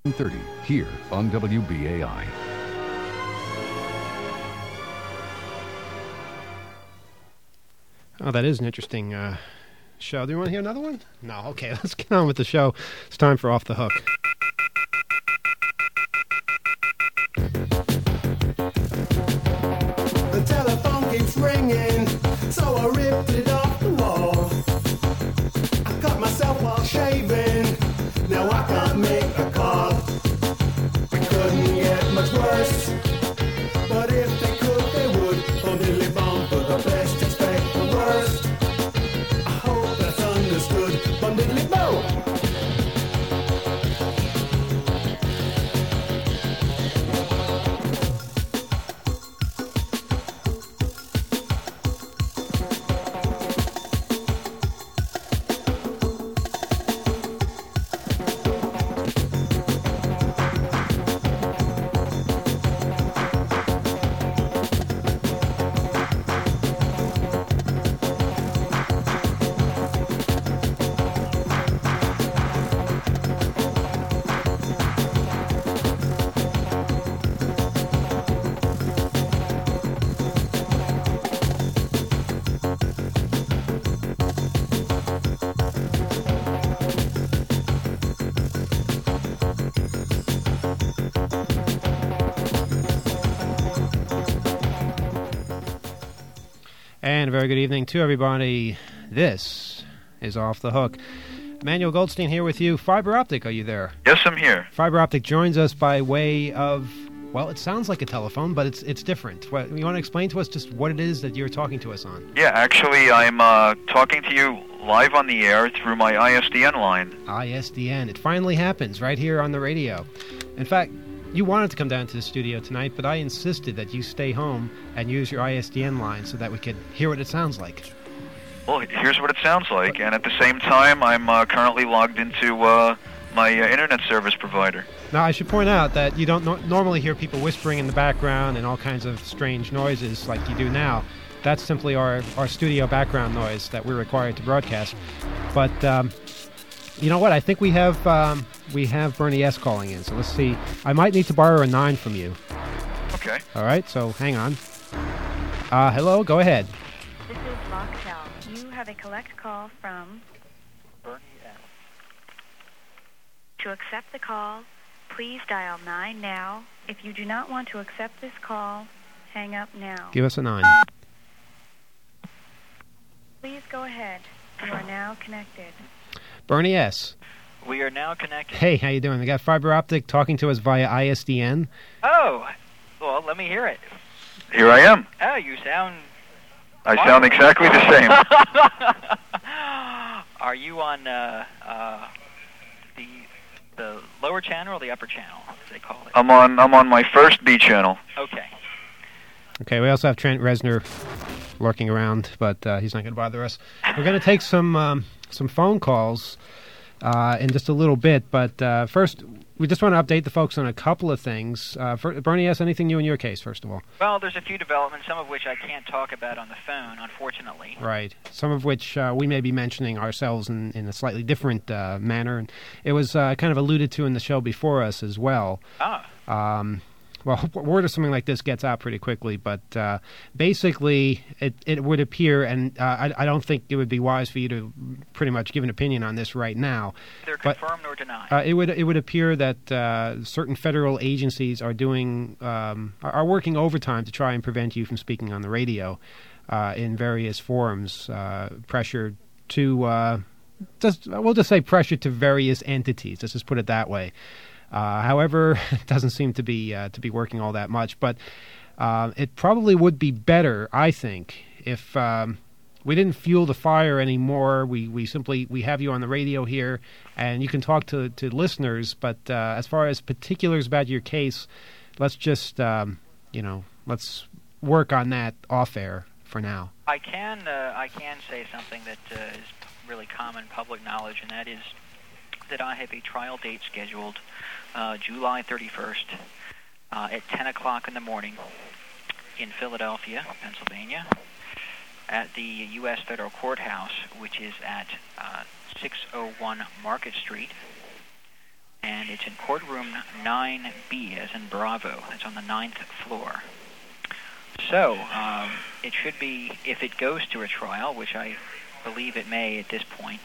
30 here on WBAI. Oh, that is an interesting show. Do you want to hear another one? No. Okay, let's get on with the show. It's time for Off the Hook. The telephone keeps ringing, so I ripped it off the wall. I cut myself while shaving, now I can't make a call. It couldn't get much worse, but if they could, they would. Bum diddly bum, for the best expect the worst. I hope that's understood. Bum diddly bum. And a very good evening to everybody. This is Off the Hook. Emmanuel Goldstein here with you. Fiber Optic, are you there? Yes, I'm here. Fiber Optic joins us by way of, well, it sounds like a telephone, but it's different. You want to explain to us just what it is that you're talking to us on? Yeah, actually, I'm talking to you live on the air through my ISDN line. ISDN. It finally happens right here on the radio. In fact, you wanted to come down to the studio tonight, but I insisted that you stay home and use your ISDN line so that we could hear what it sounds like. Well, here's what it sounds like, and at the same time, I'm currently logged into my internet service provider. Now, I should point out that you don't normally hear people whispering in the background and all kinds of strange noises like you do now. That's simply our studio background noise that we're required to broadcast. But you know what? I think we have Bernie S. calling in, so let's see. I might need to borrow a 9 from you. Okay. All right, so hang on. Hello, go ahead. This is Voxtel. You have a collect call from Bernie S. To accept the call, please dial 9 now. If you do not want to accept this call, hang up now. Give us a 9. Please go ahead. You are now connected. Bernie S. We are now connected. Hey, how you doing? We got Fiber Optic talking to us via ISDN. Oh, well, let me hear it. Here I am. Oh, you sound... I sound exactly the same. Are you on the lower channel or the upper channel, as they call it? I'm on my first B channel. Okay. Okay, we also have Trent Reznor lurking around, but he's not going to bother us. We're going to take some phone calls in just a little bit, but first, we just want to update the folks on a couple of things. Bernie S., anything new in your case, first of all? Well, there's a few developments, some of which I can't talk about on the phone, unfortunately. Right. Some of which we may be mentioning ourselves in a slightly different manner. And it was kind of alluded to in the show before us as well. Well, word of something like this gets out pretty quickly, but basically it would appear, and I don't think it would be wise for you to pretty much give an opinion on this right now. They're confirmed or denied. It would appear that certain federal agencies are are working overtime to try and prevent you from speaking on the radio in various forums. Pressure to we'll just say pressure to various entities. Let's just put it that way. However, it doesn't seem to be working all that much. But it probably would be better, I think, if we didn't fuel the fire anymore. We simply have you on the radio here, and you can talk to listeners. But as far as particulars about your case, let's just let's work on that off air for now. I can say something that is really common public knowledge, and that is that I have a trial date scheduled July 31st at 10 o'clock in the morning in Philadelphia, Pennsylvania, at the U.S. Federal Courthouse, which is at 601 Market Street. And It's in courtroom 9B, as in Bravo. It's on the 9th floor. So, it should be, if it goes to a trial, which I believe it may at this point,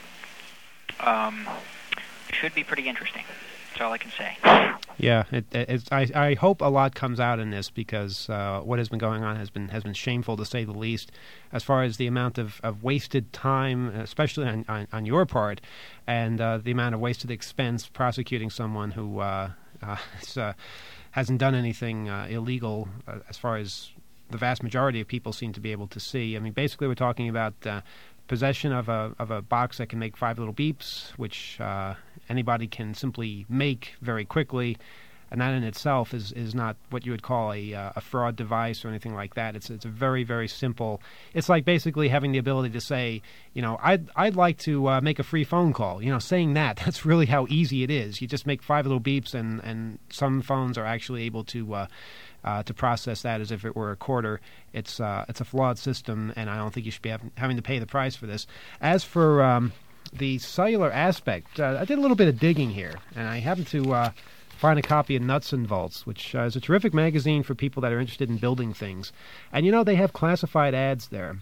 should be pretty interesting. That's all I can say. Yeah, I hope a lot comes out in this, because what has been going on has been shameful, to say the least, as far as the amount of wasted time, especially on your part, and the amount of wasted expense prosecuting someone who hasn't done anything illegal, as far as the vast majority of people seem to be able to see. I mean, basically we're talking about possession of a box that can make 5 little beeps, which anybody can simply make very quickly, and that in itself is not what you would call a fraud device or anything like that. It's a very, very simple. It's like basically having the ability to say, I'd like to make a free phone call. Saying that's really how easy it is. You just make 5 little beeps, and some phones are actually able to process that as if it were a quarter. It's a flawed system, and I don't think you should be having to pay the price for this. As for the cellular aspect, I did a little bit of digging here, and I happened to find a copy of Nuts and Bolts, which is a terrific magazine for people that are interested in building things. And they have classified ads there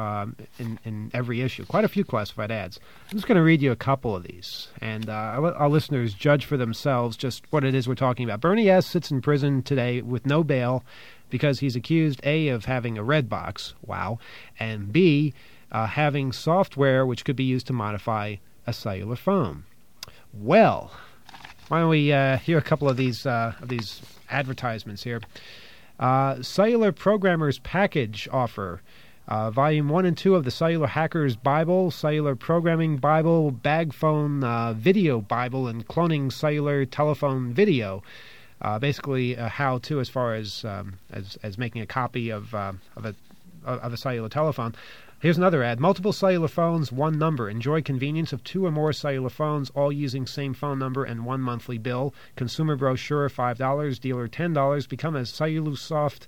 in every issue, quite a few classified ads. I'm just going to read you a couple of these, and I'll let our listeners judge for themselves just what it is we're talking about. Bernie S. sits in prison today with no bail because he's accused, A, of having a red box, wow, and B, having software which could be used to modify a cellular phone. Well, why don't we hear a couple of these advertisements here. Cellular Programmer's Package Offer. Volume 1 and 2 of the Cellular Hacker's Bible, Cellular Programming Bible, Bag Phone Video Bible, and Cloning Cellular Telephone Video. Basically, a how-to as far as making a copy of a cellular telephone. Here's another ad. Multiple cellular phones, one number. Enjoy convenience of 2 or more cellular phones, all using same phone number and 1 monthly bill. Consumer brochure, $5. Dealer, $10. Become a Cellusoft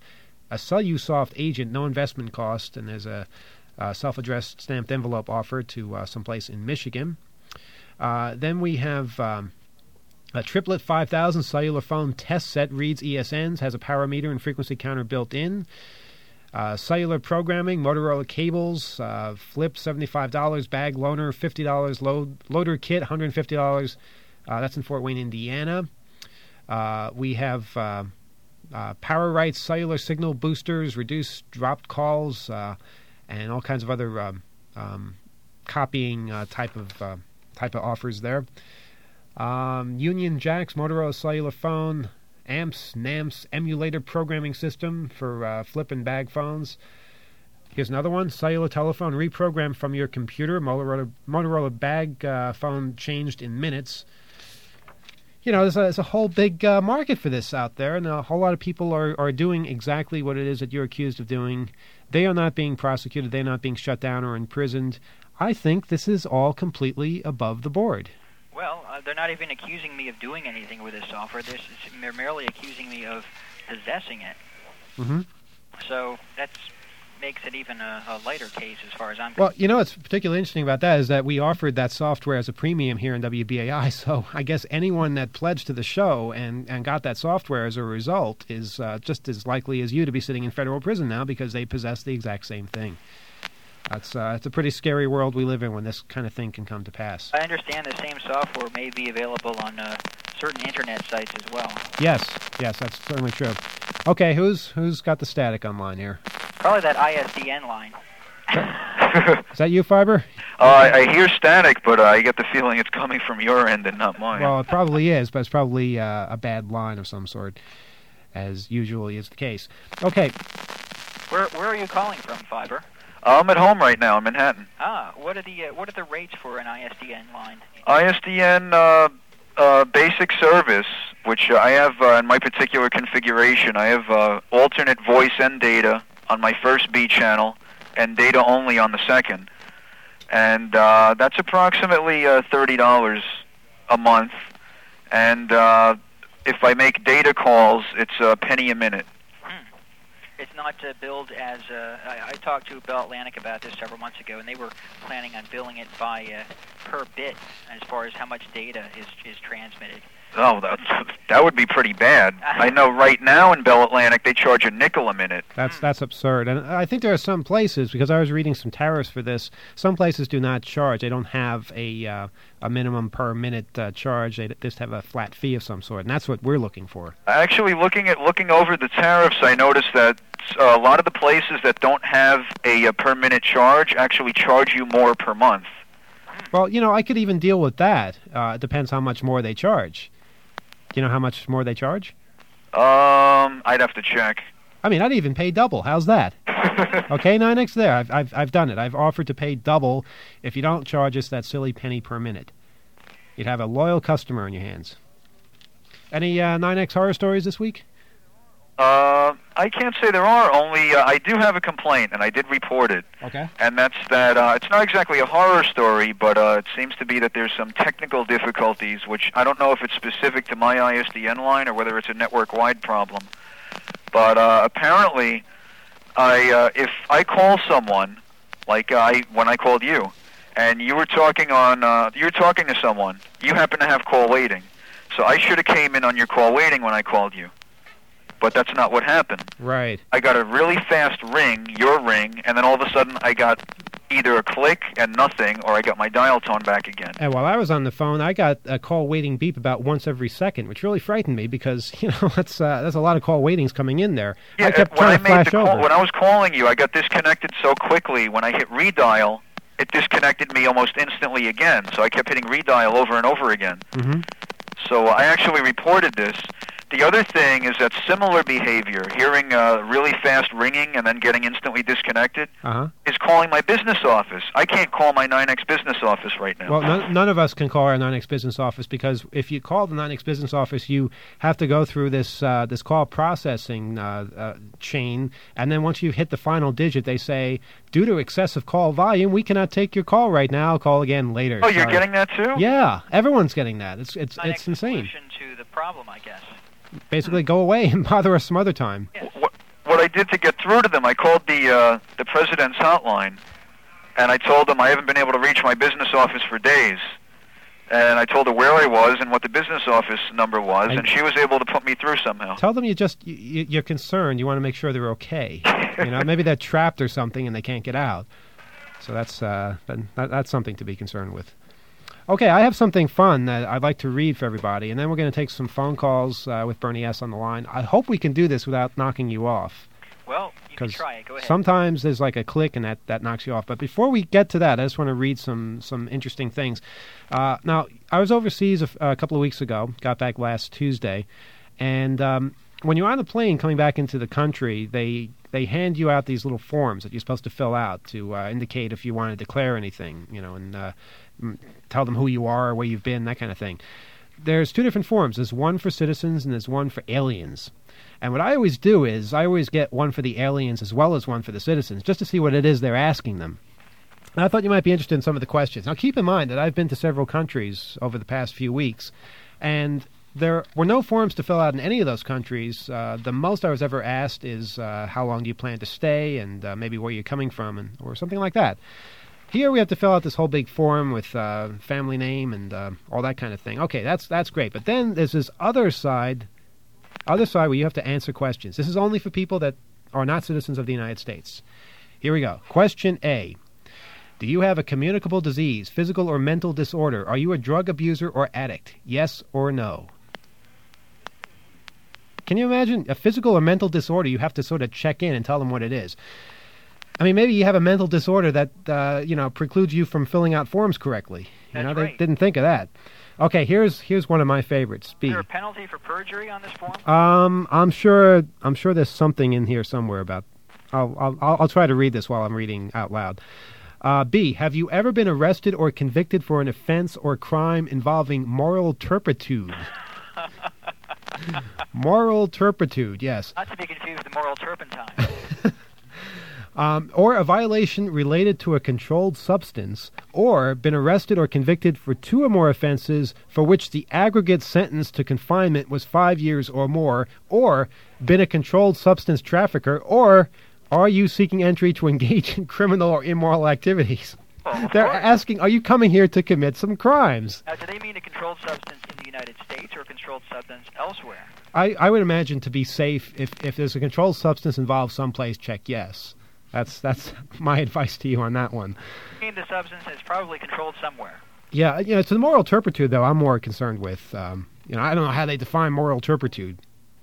agent, no investment cost. And there's a self-addressed stamped envelope offer to someplace in Michigan. Then we have a Triplet 5000 cellular phone test set, reads ESNs, has a power meter and frequency counter built in. Cellular programming, Motorola cables, flip, $75, bag loaner, $50, loader kit, $150. That's in Fort Wayne, Indiana. We have power rights, cellular signal boosters, reduced dropped calls, and all kinds of other copying type of offers there. Union Jacks, Motorola cellular phone, amps, NAMPS, emulator programming system for flip and bag phones. Here's another one. Cellular telephone reprogrammed from your computer. Motorola bag phone changed in minutes. There's a whole big market for this out there, and a whole lot of people are doing exactly what it is that you're accused of doing. They are not being prosecuted. They're not being shut down or imprisoned. I think this is all completely above the board. Well, they're not even accusing me of doing anything with this software. They're merely accusing me of possessing it. Mm-hmm. So that makes it even a lighter case as far as I'm concerned. Well, what's particularly interesting about that is that we offered that software as a premium here in WBAI, so I guess anyone that pledged to the show and got that software as a result is just as likely as you to be sitting in federal prison now because they possess the exact same thing. It's a pretty scary world we live in when this kind of thing can come to pass. I understand the same software may be available on certain internet sites as well. Yes, that's certainly true. Okay, who's got the static online here? Probably that ISDN line. Is that you, Fiber? I hear static, but I get the feeling it's coming from your end and not mine. Well, it probably is, but it's probably a bad line of some sort, as usually is the case. Okay. Where are you calling from, Fiber? I'm at home right now in Manhattan. What are the rates for an ISDN line? ISDN basic service, which I have in my particular configuration. I have alternate voice and data on my first B channel, and data only on the second. And that's approximately $30 a month. And if I make data calls, it's a penny a minute. It's not billed as. I talked to Bell Atlantic about this several months ago, and they were planning on billing it by per bit as far as how much data is transmitted. Oh, that would be pretty bad. I know right now in Bell Atlantic they charge a nickel a minute. That's absurd. And I think there are some places, because I was reading some tariffs for this, some places do not charge. They don't have a minimum per minute charge. They just have a flat fee of some sort, and that's what we're looking for. Actually, looking over the tariffs, I noticed that a lot of the places that don't have a per minute charge actually charge you more per month. Well, I could even deal with that. It depends how much more they charge. Do you know how much more they charge? I'd have to check. I mean, I'd even pay double. How's that? Okay, NYNEX there. I've done it. I've offered to pay double if you don't charge us that silly penny per minute. You'd have a loyal customer on your hands. Any NYNEX horror stories this week? I can't say there are. Only I do have a complaint, and I did report it. Okay. And that's that it's not exactly a horror story, but it seems to be that there's some technical difficulties, which I don't know if it's specific to my ISDN line or whether it's a network-wide problem. But apparently, if I call someone, like when I called you, and you were talking to someone, you happen to have call waiting. So I should have came in on your call waiting when I called you. But that's not what happened. Right. I got a really fast ring, your ring, and then all of a sudden I got either a click and nothing, or I got my dial tone back again. And while I was on the phone, I got a call waiting beep about once every second, which really frightened me because, that's a lot of call waitings coming in there. Yeah, I kept trying to flash over. When I was calling you, I got disconnected so quickly. When I hit redial, it disconnected me almost instantly again. So I kept hitting redial over and over again. Mm-hmm. So I actually reported this. The other thing is that similar behavior, hearing really fast ringing and then getting instantly disconnected, is calling my business office. I can't call my NYNEX business office right now. Well, none of us can call our NYNEX business office because if you call the NYNEX business office, you have to go through this call processing chain, and then once you hit the final digit, they say, due to excessive call volume, we cannot take your call right now. Call again later. Oh, you're getting that too? Yeah, everyone's getting that. It's insane. Solution to the problem, I guess. Basically, go away and bother us some other time. Yes. What I did to get through to them, I called the president's hotline, and I told them I haven't been able to reach my business office for days. And I told her where I was and what the business office number was, and she was able to put me through somehow. Tell them you're concerned. You want to make sure they're okay. Maybe they're trapped or something and they can't get out. So that's something to be concerned with. Okay, I have something fun that I'd like to read for everybody, and then we're going to take some phone calls with Bernie S. on the line. I hope we can do this without knocking you off. Well, you can try it. Go ahead. Sometimes there's like a click, and that knocks you off. But before we get to that, I just want to read some interesting things. Now, I was overseas a couple of weeks ago, got back last Tuesday, and when you're on the plane coming back into the country, they hand you out these little forms that you're supposed to fill out to indicate if you want to declare anything, and tell them who you are, where you've been, that kind of thing. There's two different forms. There's one for citizens and there's one for aliens. And what I always do is I always get one for the aliens as well as one for the citizens, just to see what it is they're asking them. And I thought you might be interested in some of the questions. Now, keep in mind that I've been to several countries over the past few weeks, and there were no forms to fill out in any of those countries. The most I was ever asked is how long do you plan to stay and maybe where you're coming from or something like that. Here we have to fill out this whole big form with family name and all that kind of thing. Okay, that's great. But then there's this other side where you have to answer questions. This is only for people that are not citizens of the United States. Here we go. Question A. Do you have a communicable disease, physical or mental disorder? Are you a drug abuser or addict? Yes or no? Can you imagine a physical or mental disorder? You have to sort of check in and tell them what it is. I mean, maybe you have a mental disorder that precludes you from filling out forms correctly. That's They right. didn't think of that. Okay, here's one of my favorites. B. Is there a penalty for perjury on this form? I'm sure there's something in here somewhere about. I'll try to read this while I'm reading out loud. B. Have you ever been arrested or convicted for an offense or crime involving moral turpitude? Moral turpitude, yes. Not to be confused with the moral turpentine. or a violation related to a controlled substance, or been arrested or convicted for 2 or more offenses for which the aggregate sentence to confinement was 5 years or more, or been a controlled substance trafficker, or are you seeking entry to engage in criminal or immoral activities? Well, of They're course. asking, are you coming here to commit some crimes? Now, do they mean a controlled substance in the United States or a controlled substance elsewhere? I would imagine to be safe, if there's a controlled substance involved someplace, check yes. That's my advice to you on that one. I mean, the substance is probably controlled somewhere. Yeah, it's the moral turpitude, though, I'm more concerned with. I don't know how they define moral turpitude.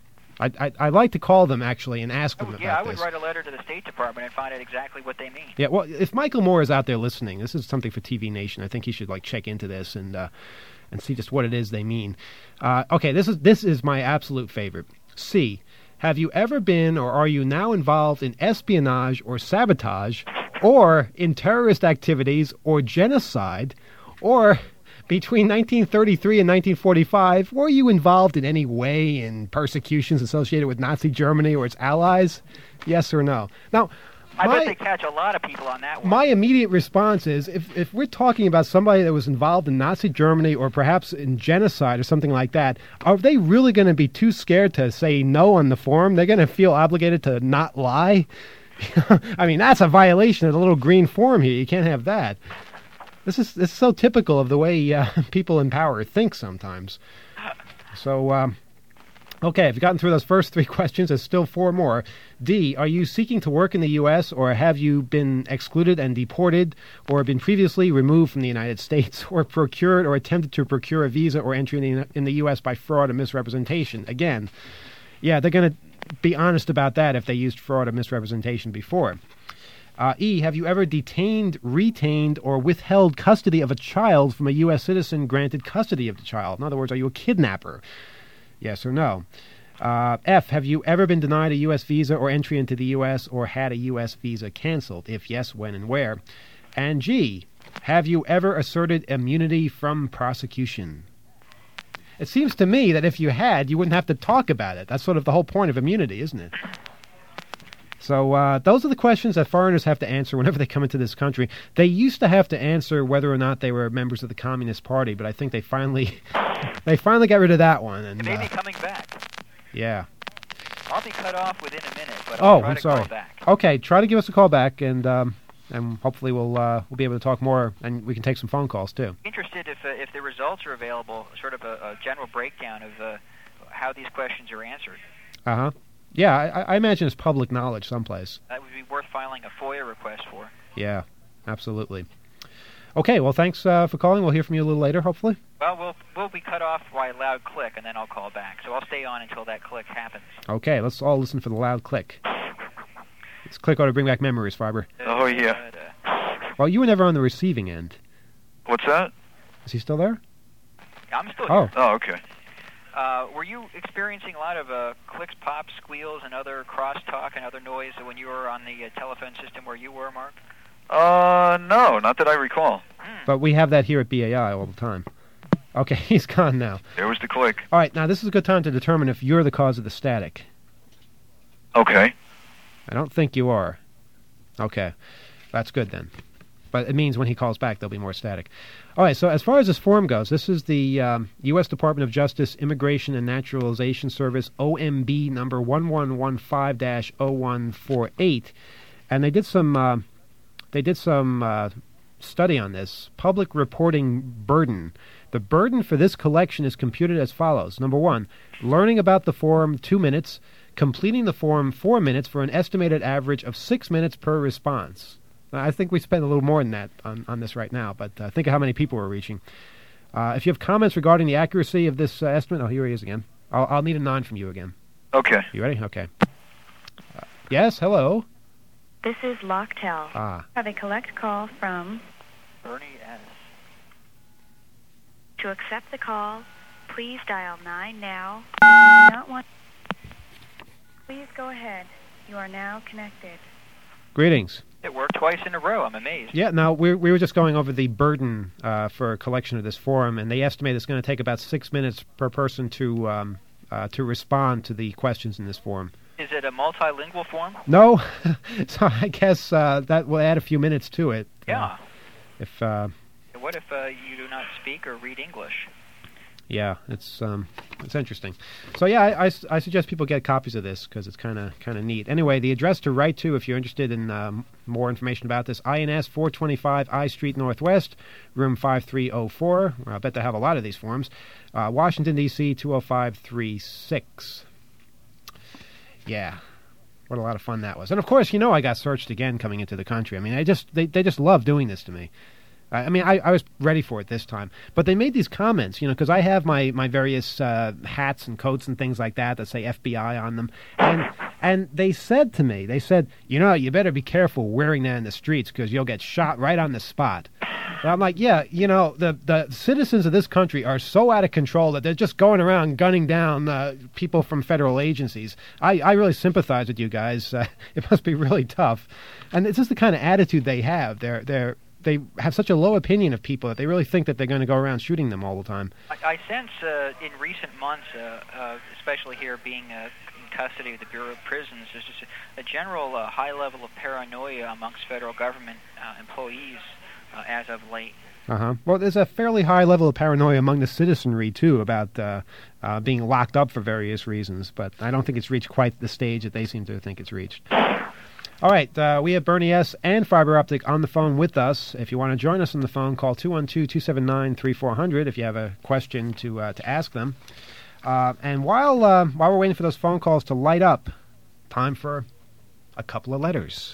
I'd like to call them, actually, and ask them about Yeah, I this. would write a letter to the State Department and find out exactly what they mean. Yeah, well, if Michael Moore is out there listening, this is something for TV Nation. I think he should check into this and see just what it is they mean. Okay, this is my absolute favorite. C. Have you ever been or are you now involved in espionage or sabotage, or in terrorist activities or genocide, or between 1933 and 1945, were you involved in any way in persecutions associated with Nazi Germany or its allies? Yes or no? Now, I bet they catch a lot of people on that one. my immediate response is, if we're talking about somebody that was involved in Nazi Germany or perhaps in genocide or something like that, are they really going to be too scared to say no on the form? They're going to feel obligated to not lie? I mean, that's a violation of the little green form here. You can't have that. This is so typical of the way people in power think sometimes. So, okay, if you've gotten through those first 3 questions, there's still 4 more. D, are you seeking to work in the U.S., or have you been excluded and deported, or been previously removed from the United States, or procured or attempted to procure a visa or entry in the U.S. by fraud or misrepresentation? Again, yeah, they're going to be honest about that if they used fraud or misrepresentation before. E, have you ever detained, retained, or withheld custody of a child from a U.S. citizen granted custody of the child? In other words, are you a kidnapper? Yes or no? F, have you ever been denied a U.S. visa or entry into the U.S. or had a U.S. visa canceled? If yes, when and where? And G, have you ever asserted immunity from prosecution? It seems to me that if you had, you wouldn't have to talk about it. That's sort of the whole point of immunity, isn't it? So those are the questions that foreigners have to answer whenever they come into this country. They used to have to answer whether or not they were members of the Communist Party, but I think they finally got rid of that one. And They may be coming back. yeah. I'll be cut off within a minute, but I'll try I'm to sorry. call back. Okay, try to give us a call back, and hopefully we'll be able to talk more, and we can take some phone calls too. Interested if the results are available, sort of a general breakdown of how these questions are answered. Uh-huh. Yeah, I imagine it's public knowledge someplace. That would be worth filing a FOIA request for. Yeah, absolutely. Okay, well, thanks for calling. We'll hear from you a little later, hopefully. Well, we'll be cut off by a loud click, and then I'll call back. So I'll stay on until that click happens. Okay, let's all listen for the loud click. This click ought to bring back memories, Farber. Oh, yeah. Well, you were never on the receiving end. What's that? Is he still there? I'm still Oh. here. Oh, okay. Were you experiencing a lot of clicks, pops, squeals, and other crosstalk and other noise when you were on the telephone system where you were, Mark? No, not that I recall. But we have that here at BAI all the time. Okay, he's gone now. There was the click. All right, now this is a good time to determine if you're the cause of the static. Okay. I don't think you are. Okay, that's good then. But it means when he calls back, there'll be more static. All right, so as far as this form goes, this is the U.S. Department of Justice Immigration and Naturalization Service, OMB number 1115-0148. And they did some study on this. Public reporting burden. The burden for this collection is computed as follows. Number 1, learning about the form 2 minutes, completing the form 4 minutes for an estimated average of 6 minutes per response. Now, I think we spend a little more than that on this right now, but think of how many people we're reaching. If you have comments regarding the accuracy of this estimate, oh, here he is again. I'll need a 9 from you again. Okay. You ready? Okay. Yes, hello. This is Locktel. Ah. Have a collect call from. Bernie S. To accept the call, please dial 9 now. If you do not want. Please go ahead. You are now connected. Greetings. It worked twice in a row. I'm amazed. Yeah, now we were just going over the burden for a collection of this form, and they estimate it's going to take about 6 minutes per person to respond to the questions in this form. Is Is it a multilingual form? No, so I guess that will add a few minutes to it. Yeah. If What if you do not speak or read English? Yeah, it's interesting. So yeah, I suggest people get copies of this because it's kind of neat. Anyway, the address to write to if you're interested in more information about this: INS 425 I Street Northwest, room 5304. Well, I bet they have a lot of these forms. Washington D.C. 20536. Yeah. What a lot of fun that was. And of course, I got searched again coming into the country. I mean, they just love doing this to me. I was ready for it this time. But they made these comments, because I have my various hats and coats and things like that say FBI on them. And they said to me, you better be careful wearing that in the streets because you'll get shot right on the spot. And I'm like, yeah, the citizens of this country are so out of control that they're just going around gunning down people from federal agencies. I really sympathize with you guys. It must be really tough. And it's just the kind of attitude they have. They have such a low opinion of people that they really think that they're going to go around shooting them all the time. I sense in recent months, especially here being in custody of the Bureau of Prisons, there's just a general high level of paranoia amongst federal government employees as of late. Well, there's a fairly high level of paranoia among the citizenry, too, about being locked up for various reasons, but I don't think it's reached quite the stage that they seem to think it's reached. All right, we have Bernie S. and Fiber Optic on the phone with us. If you want to join us on the phone, call 212-279-3400 if you have a question to ask them. And while we're waiting for those phone calls to light up, time for a couple of letters.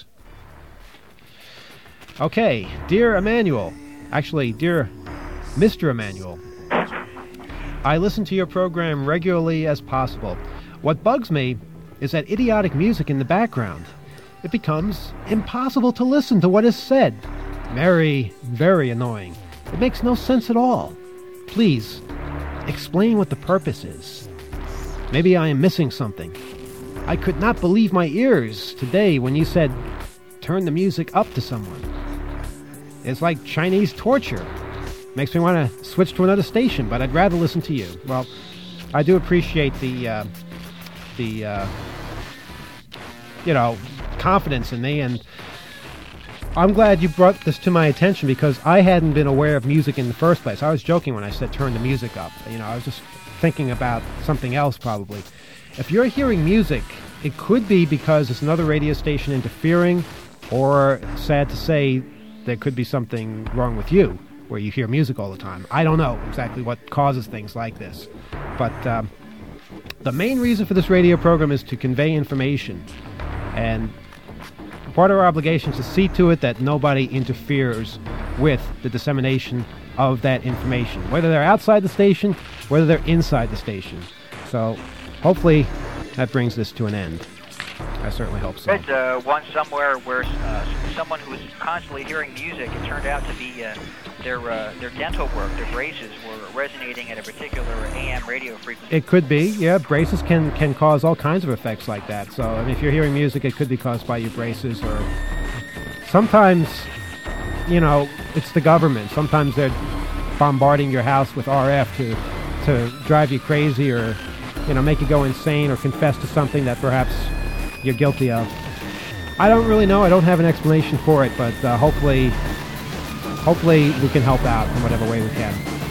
Okay, dear Emmanuel, actually, dear Mr. Emmanuel, I listen to your program regularly as possible. What bugs me is that idiotic music in the background. It becomes impossible to listen to what is said. Very, very annoying. It makes no sense at all. Please, explain what the purpose is. Maybe I am missing something. I could not believe my ears today when you said, turn the music up to someone. It's like Chinese torture. Makes me want to switch to another station, but I'd rather listen to you. Well, I do appreciate the confidence in me, and I'm glad you brought this to my attention because I hadn't been aware of music in the first place. I was joking when I said turn the music up. I was just thinking about something else probably. If you're hearing music, it could be because it's another radio station interfering, or, sad to say, there could be something wrong with you where you hear music all the time. I don't know exactly what causes things like this, but the main reason for this radio program is to convey information, and part of our obligation is to see to it that nobody interferes with the dissemination of that information, whether they're outside the station, whether they're inside the station. So hopefully that brings this to an end. I certainly hope so. There's one somewhere where someone who was constantly hearing music, it turned out to be their dental work, their braces were resonating at a particular AM radio frequency. It could be, yeah. Braces can cause all kinds of effects like that. So if you're hearing music, it could be caused by your braces, or sometimes, it's the government. Sometimes they're bombarding your house with RF to drive you crazy, or make you go insane, or confess to something that perhaps you're guilty of. I don't really know. I don't have an explanation for it, but hopefully we can help out in whatever way we can.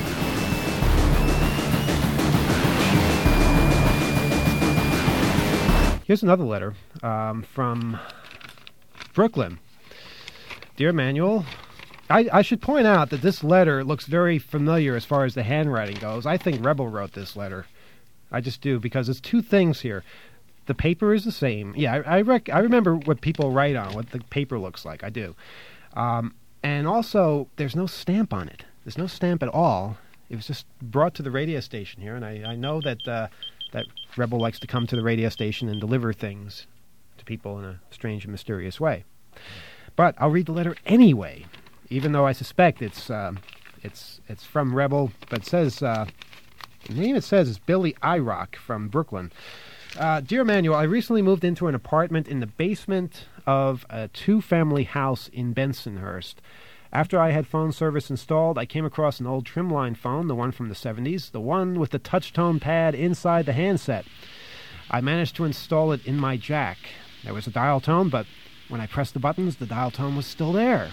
Here's another letter from Brooklyn. Dear Emmanuel, I should point out that this letter looks very familiar as far as the handwriting goes. I think Rebel wrote this letter. I just do, because there's two things here. The paper is the same. Yeah, I remember what people write on, what the paper looks like. I do. And also, there's no stamp on it. There's no stamp at all. It was just brought to the radio station here, and I know that that Rebel likes to come to the radio station and deliver things to people in a strange and mysterious way. But I'll read the letter anyway, even though I suspect it's from Rebel. But it says the name it says is Billy Irock from Brooklyn. Dear Emmanuel, I recently moved into an apartment in the basement of a two-family house in Bensonhurst. After I had phone service installed, I came across an old Trimline phone, the one from the 70s, the one with the touch-tone pad inside the handset. I managed to install it in my jack. There was a dial tone, but when I pressed the buttons, the dial tone was still there.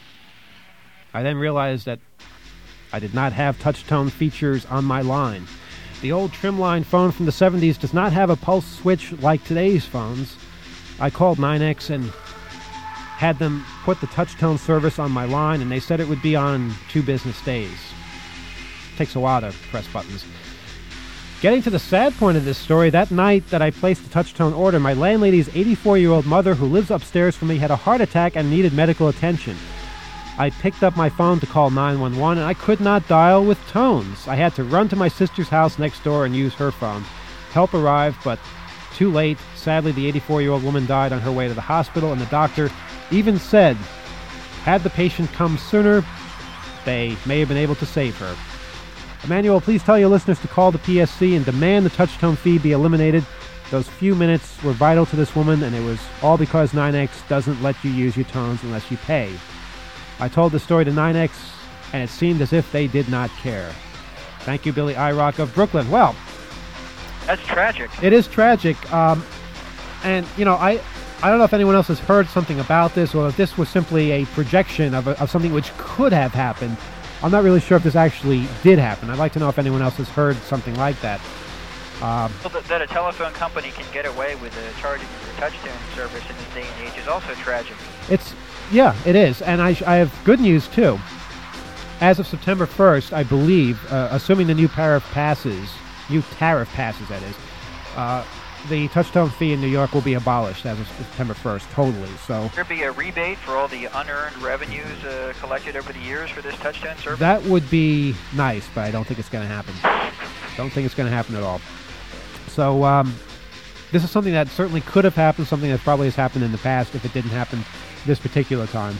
I then realized that I did not have touch tone features on my line. The old trimline phone from the 70s does not have a pulse switch like today's phones. I called 9X and had them put the touch tone service on my line, and they said it would be on 2 business days. Takes a while to press buttons. Getting to the sad point of this story, that night that I placed the touch tone order, my landlady's 84-year-old mother, who lives upstairs from me, had a heart attack and needed medical attention. I picked up my phone to call 911, and I could not dial with tones. I had to run to my sister's house next door and use her phone. Help arrived, but too late. Sadly, the 84-year-old woman died on her way to the hospital, and the doctor even said, had the patient come sooner, they may have been able to save her. Emmanuel, please tell your listeners to call the PSC and demand the touch-tone fee be eliminated. Those few minutes were vital to this woman, and it was all because 9X doesn't let you use your tones unless you pay. I told the story to 9X, and it seemed as if they did not care. Thank you, Billy IROC of Brooklyn. Well, That's tragic. it is tragic. And, you know, I don't know if anyone else has heard something about this, or if this was simply a projection of something which could have happened. I'm not really sure if this actually did happen. I'd like to know if anyone else has heard something like that. Well, that a telephone company can get away with charging for touch-tone service in this day and age is also tragic. Yeah, it is. And I have good news, too. As of September 1st, I believe, assuming the new tariff passes, that is, the touch-tone fee in New York will be abolished as of September 1st, totally. So Will there be a rebate for all the unearned revenues collected over the years for this touch-tone service? that would be nice, but I don't think it's going to happen. Don't think it's going to happen at all. So this is something that certainly could have happened, something that probably has happened in the past if it didn't happen this particular time.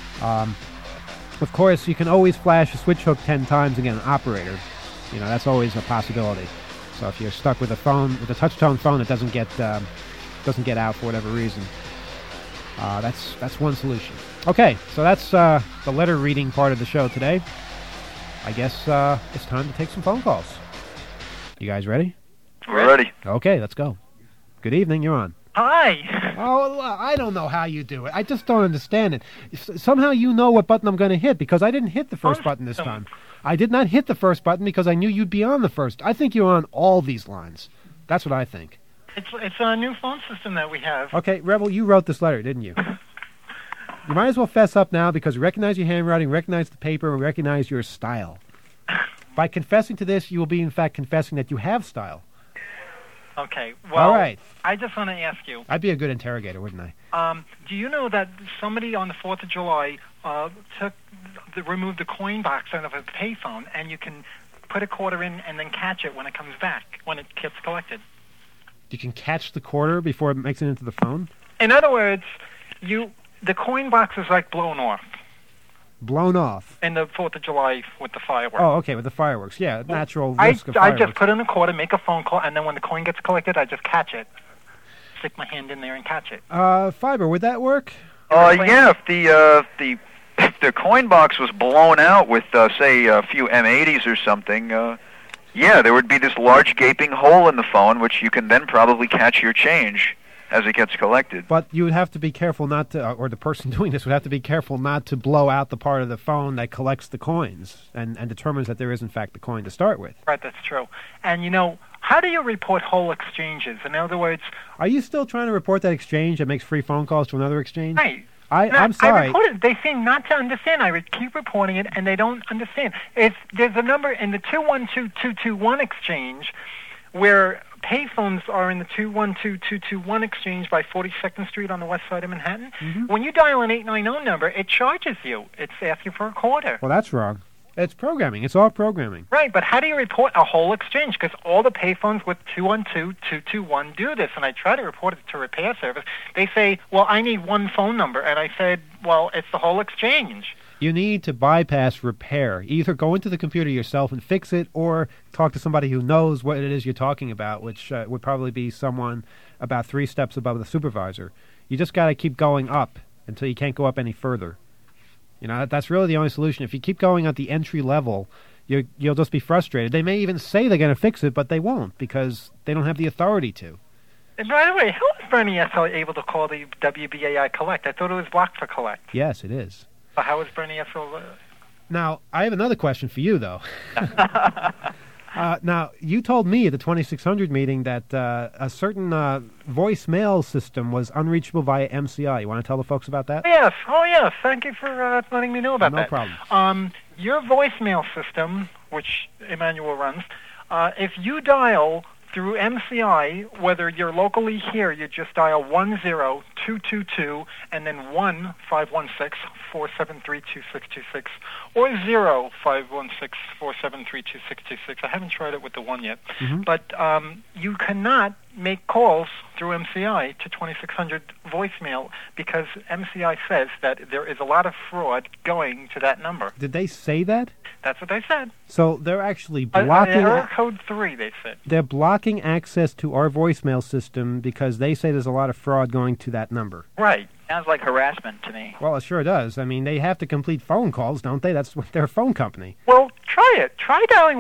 Of course, you can always flash a switch hook 10 times again, an operator. You know, that's always a possibility. So if you're stuck with a phone, with a touch-tone phone that doesn't get out for whatever reason, that's one solution. Okay, so that's the letter reading part of the show today. I guess it's time to take some phone calls. You guys ready? We're ready. Okay, let's go. Good evening, you're on. Hi. Oh, I don't know how you do it. I just don't understand it. Somehow you know what button I'm going to hit, because I didn't hit the first button this time. I did not hit the first button because I knew you'd be on the first. I think you're on all these lines. That's what I think. It's a new phone system that we have. Okay, Rebel, you wrote this letter, didn't you? You might as well fess up now, because we recognize your handwriting, recognize the paper, and recognize your style. By confessing to this, you will be, in fact, confessing that you have style. Okay. Well, All right. I just want to ask you. I'd be a good interrogator, wouldn't I? Do you know that somebody on the 4th of July removed the coin box out of a payphone, and you can put a quarter in and then catch it when it comes back, when it gets collected? You can catch the quarter before it makes it into the phone? In other words, the coin box is like blown off. Blown off. In the 4th of July with the fireworks. Oh, okay, with the fireworks. Yeah, natural I risk of fireworks. just put in a quarter, make a phone call, and then when the coin gets collected, I just catch it. Stick my hand in there and catch it. Fiber, would that work? Yeah, if the coin box was blown out with, say, a few M80s or something, yeah, there would be this large gaping hole in the phone, which you can then probably catch your change as it gets collected. But you would have to be careful not to, or the person doing this would have to be careful not to blow out the part of the phone that collects the coins and determines that there is, in fact, the coin to start with. Right, that's true. And, how do you report whole exchanges? In other words... Are you still trying to report that exchange that makes free phone calls to another exchange? Right. I'm sorry. I reported. They seem not to understand. I keep reporting it, and they don't understand. There's a number in the 212221 exchange where payphones are in the 212221 exchange by 42nd Street on the west side of Manhattan. Mm-hmm. When you dial an 890 number, it charges you. It's asking for a quarter. Well, that's wrong. It's programming. It's all programming. Right, but how do you report a whole exchange? Because all the payphones with 212221 do this, and I try to report it to repair service. They say, well, I need one phone number, and I said, well, it's the whole exchange. You need to bypass repair. Either go into the computer yourself and fix it, or talk to somebody who knows what it is you're talking about, which would probably be someone about 3 steps above the supervisor. You just got to keep going up until you can't go up any further. That's really the only solution. If you keep going at the entry level, you'll just be frustrated. They may even say they're going to fix it, but they won't, because they don't have the authority to. And by the way, how is Bernie S. able to call the WBAI collect? I thought it was blocked for collect. Yes, it is. So how is Bernie S. Now, I have another question for you, though. Now, you told me at the 2600 meeting that a certain voicemail system was unreachable via MCI. You want to tell the folks about that? Yes. Oh, yes. Thank you for letting me know about that. No problem. Your voicemail system, which Emmanuel runs, if you dial through MCI, whether you're locally here, you just dial 10222 and then 1-516-473-2626 or 0-516-473-2626. I haven't tried it with the 1 yet. Mm-hmm. But you cannot make calls through MCI to 2600 voicemail because MCI says that there is a lot of fraud going to that number. Did they say that? That's what they said. So they're actually blocking... Error code 3, they said. They're blocking access to our voicemail system because they say there's a lot of fraud going to that number. Right. Sounds like harassment to me. Well, it sure does. I mean, they have to complete phone calls, don't they? That's what their phone company. Well, try it. Try dialing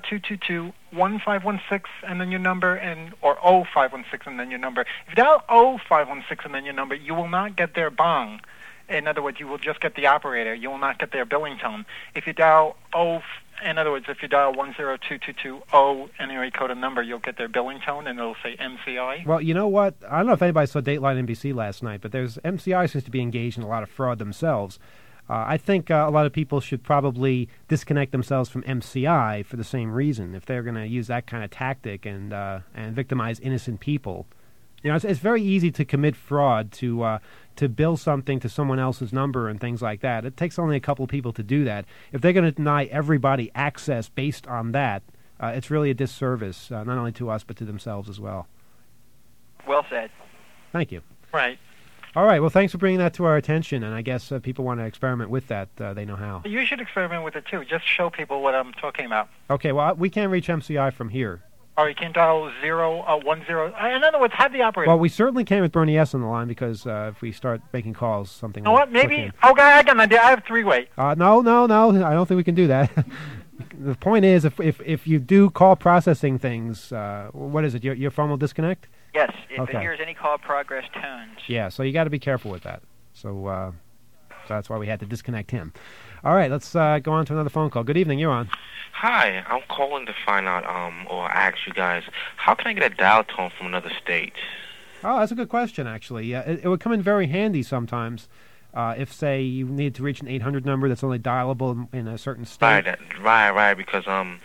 10222-1516 and then your number, or 0516 and then your number. If you dial 0516 and then your number, you will not get their bong. In other words, you will just get the operator. You will not get their billing tone. If you dial in other words, if you dial 10222 and area code a number, you'll get their billing tone, and it'll say MCI. Well, you know what? I don't know if anybody saw Dateline NBC last night, but MCI seems to be engaged in a lot of fraud themselves. I think a lot of people should probably disconnect themselves from MCI for the same reason. If they're going to use that kind of tactic and victimize innocent people, you know, it's very easy to commit fraud to bill something to someone else's number and things like that. It takes only a couple of people to do that. If they're going to deny everybody access based on that, it's really a disservice, not only to us, but to themselves as well. Well said. Thank you. Right. All right. Well, thanks for bringing that to our attention, and I guess people want to experiment with that. They know how. You should experiment with it, too. Just show people what I'm talking about. Okay. Well, we can't reach MCI from here. Or you can dial 10. In other words, have the operator. Well, we certainly can with Bernie S. on the line because if we start making calls, something. You know what? Maybe. Okay, I got an idea. I have three-way. No. I don't think we can do that. The point is, if you do call processing things, what is it? Your phone will disconnect? Yes. If Okay. it hears any call progress tones. Yeah. So you got to be careful with that. So that's why we had to disconnect him. All right. Let's go on to another phone call. Good evening. You're on. Hi, I'm calling to find out, or ask you guys, how can I get a dial tone from another state? Oh, that's a good question, actually. It would come in very handy sometimes if, say, you need to reach an 800 number that's only dialable in a certain state. Right, because I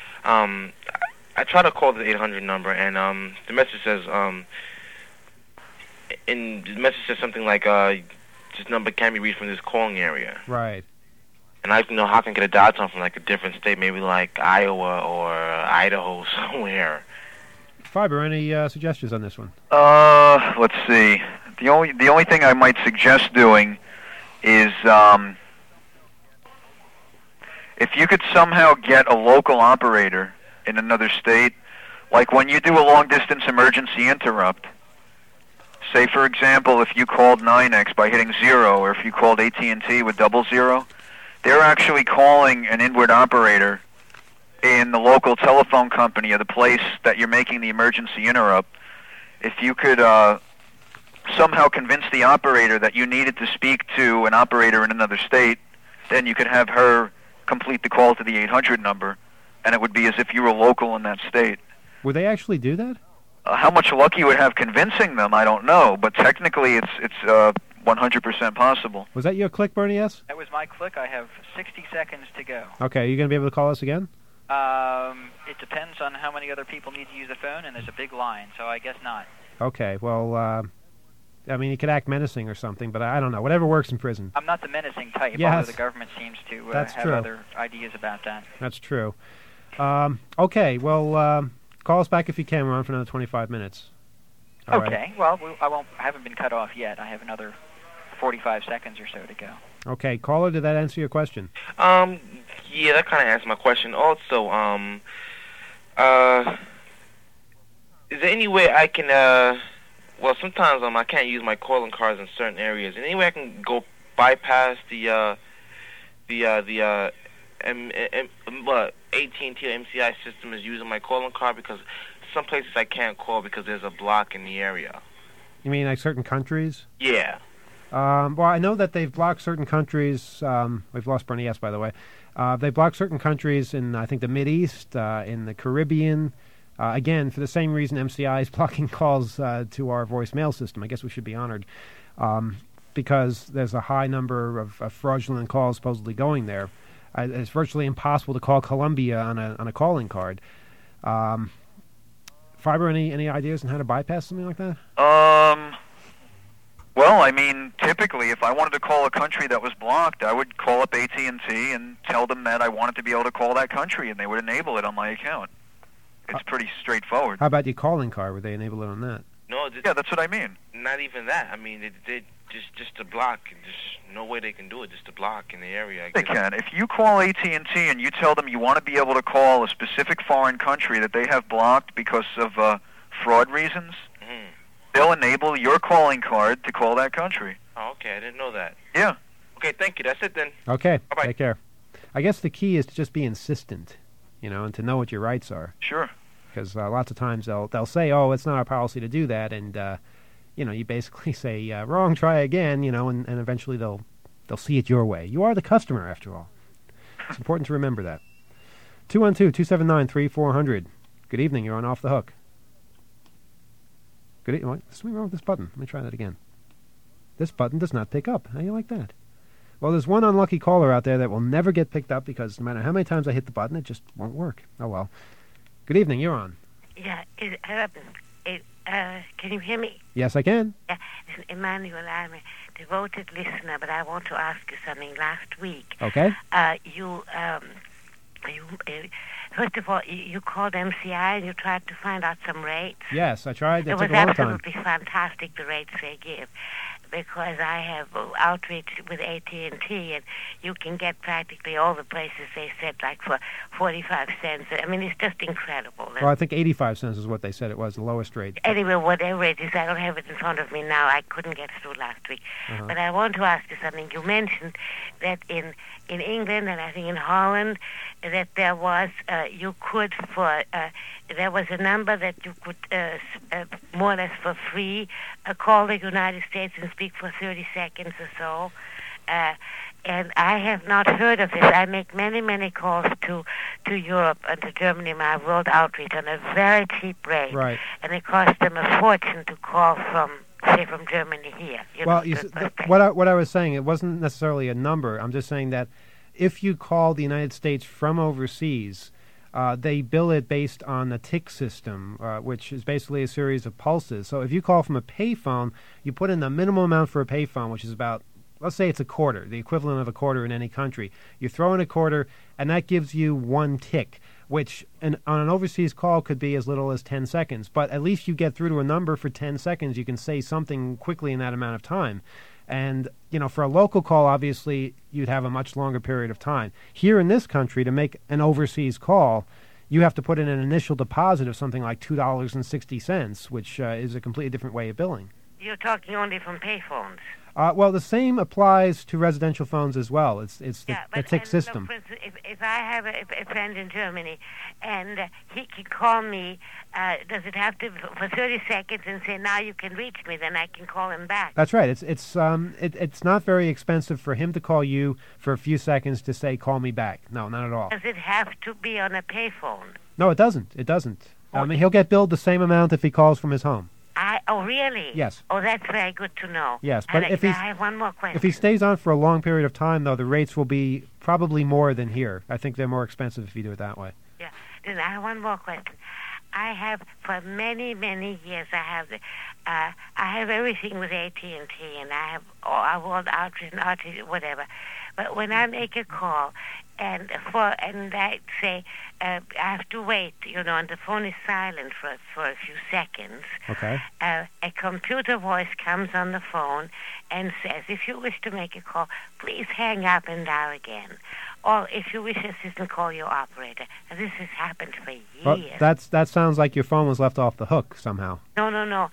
try to call the 800 number, and the message says, something like, this number can be reached from this calling area. Right. And I know how can I get a dial tone from like a different state, maybe like Iowa or Idaho somewhere. Fiber, any suggestions on this one? Let's see. The only thing I might suggest doing is if you could somehow get a local operator in another state, like when you do a long-distance emergency interrupt. Say, for example, if you called NYNEX by hitting 0, or if you called AT&T with 00. They're actually calling an inward operator in the local telephone company of the place that you're making the emergency interrupt. If you could somehow convince the operator that you needed to speak to an operator in another state, then you could have her complete the call to the 800 number, and it would be as if you were local in that state. Would they actually do that? How much luck you would have convincing them, I don't know, but technically it's 100% possible. Was that your click, Bernie S.? That was my click. I have 60 seconds to go. Okay, are you going to be able to call us again? It depends on how many other people need to use the phone, and there's a big line, so I guess not. Okay, well, I mean, you could act menacing or something, but I don't know. Whatever works in prison. I'm not the menacing type, Yes. although the government seems to have true. other ideas about that. That's true. Okay, well, call us back if you can. We're on for another 25 minutes. All Okay, right. well, I haven't been cut off yet. I have another 45 seconds or so to go. Okay, caller, did that answer your question? Yeah, that kind of answers my question. Also, is there any way I can, well, sometimes I can't use my calling cards in certain areas. Is there any way I can go bypass the AT&T or MCI system is using my calling card? Because some places I can't call because there's a block in the area. You mean like certain countries? Yeah. Well, I know that they've blocked certain countries. We've lost Bernie S., by the way. They've blocked certain countries in, I think, the Mideast, in the Caribbean. Again, for the same reason MCI is blocking calls to our voicemail system. I guess we should be honored because there's a high number of fraudulent calls supposedly going there. It's virtually impossible to call Colombia on a calling card. Fiber, any ideas on how to bypass something like that? Well, I mean, typically, if I wanted to call a country that was blocked, I would call up AT&T and tell them that I wanted to be able to call that country, and they would enable it on my account. It's pretty straightforward. How about your calling card? Would they enable it on that? No, Yeah, that's what I mean. not even that. I mean, they just to block. There's no way they can do it. Just to block in the area. They can. If you call AT&T and you tell them you want to be able to call a specific foreign country that they have blocked because of fraud reasons, they'll enable your calling card to call that country. Oh, okay. I didn't know that. Yeah. Okay, thank you. That's it then. Okay. Bye-bye. Take care. I guess the key is to just be insistent, and to know what your rights are. Sure. Because lots of times they'll say, "Oh, it's not our policy to do that," and you basically say, "Wrong, try again," and eventually they'll see it your way. You are the customer, after all. It's important to remember that. 212-279-3400. Good evening. You're on Off the Hook. Good evening. What's wrong with this button? Let me try that again. This button does not pick up. How do you like that? Well, there's one unlucky caller out there that will never get picked up because no matter how many times I hit the button, it just won't work. Oh, well. Good evening. You're on. Yeah, can you hear me? Yes, I can. Yeah, listen, Emmanuel, I'm a devoted listener, but I want to ask you something. Last week, Okay. First of all, you called MCI and you tried to find out some rates. Yes, I tried. It was took a long time. absolutely fantastic, the rates they give, because I have outreach with AT&T, and you can get practically all the places they said, like for 45 cents. I mean, it's just incredible. Well, I think 85 cents is what they said it was, the lowest rate. Anyway, whatever it is, I don't have it in front of me now. I couldn't get through last week. Uh-huh. But I want to ask you something. You mentioned that in England and I think in Holland that there was, there was a number that you could more or less for free call the United States and speak for 30 seconds or so. And I have not heard of this. I make many, many calls to Europe and to Germany, my world outreach, on a very cheap rate. Right. And it costs them a fortune to call from Germany here. Well, what I was saying, it wasn't necessarily a number. I'm just saying that if you call the United States from overseas, they bill it based on a tick system, which is basically a series of pulses. So if you call from a payphone, you put in the minimum amount for a payphone, which is about, let's say it's a quarter, the equivalent of a quarter in any country. You throw in a quarter, and that gives you one tick, which on an overseas call could be as little as 10 seconds. But at least you get through to a number for 10 seconds. You can say something quickly in that amount of time. And, for a local call, obviously, you'd have a much longer period of time. Here in this country, to make an overseas call, you have to put in an initial deposit of something like $2.60, which is a completely different way of billing. You're talking only from payphones. Well, the same applies to residential phones as well. It's the tick system. Look, for instance, if I have a friend in Germany and he can call me, does it have to for 30 seconds and say, now you can reach me, then I can call him back? That's right. It's not very expensive for him to call you for a few seconds to say, call me back. No, not at all. Does it have to be on a payphone? No, it doesn't. It doesn't. I mean, he'll get billed the same amount if he calls from his home. Oh, really? Yes. Oh, that's very good to know. Yes, but I have one more question. If he stays on for a long period of time, though, the rates will be probably more than here. I think they're more expensive if you do it that way. Yeah. Then I have one more question. I have, for many, many years, I have everything with AT&T, and I have world outreach, whatever. But when I make a call, and I say I have to wait, and the phone is silent for a few seconds. Okay. A computer voice comes on the phone and says, if you wish to make a call, please hang up and dial again. Or if you wish assistant, call your operator. And this has happened for years. Well, that sounds like your phone was left off the hook somehow. No.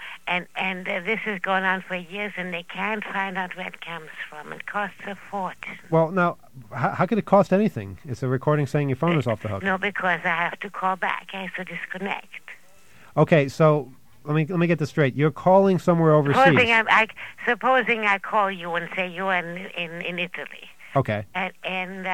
And this has gone on for years, and they can't find out where it comes from. It costs a fortune. Well, now, how could it cost anything? It's a recording saying your phone is off the hook. No, because I have to call back. I have to disconnect. Okay, so let me get this straight. You're calling somewhere overseas. Supposing I call you and say you are in Italy. Okay. And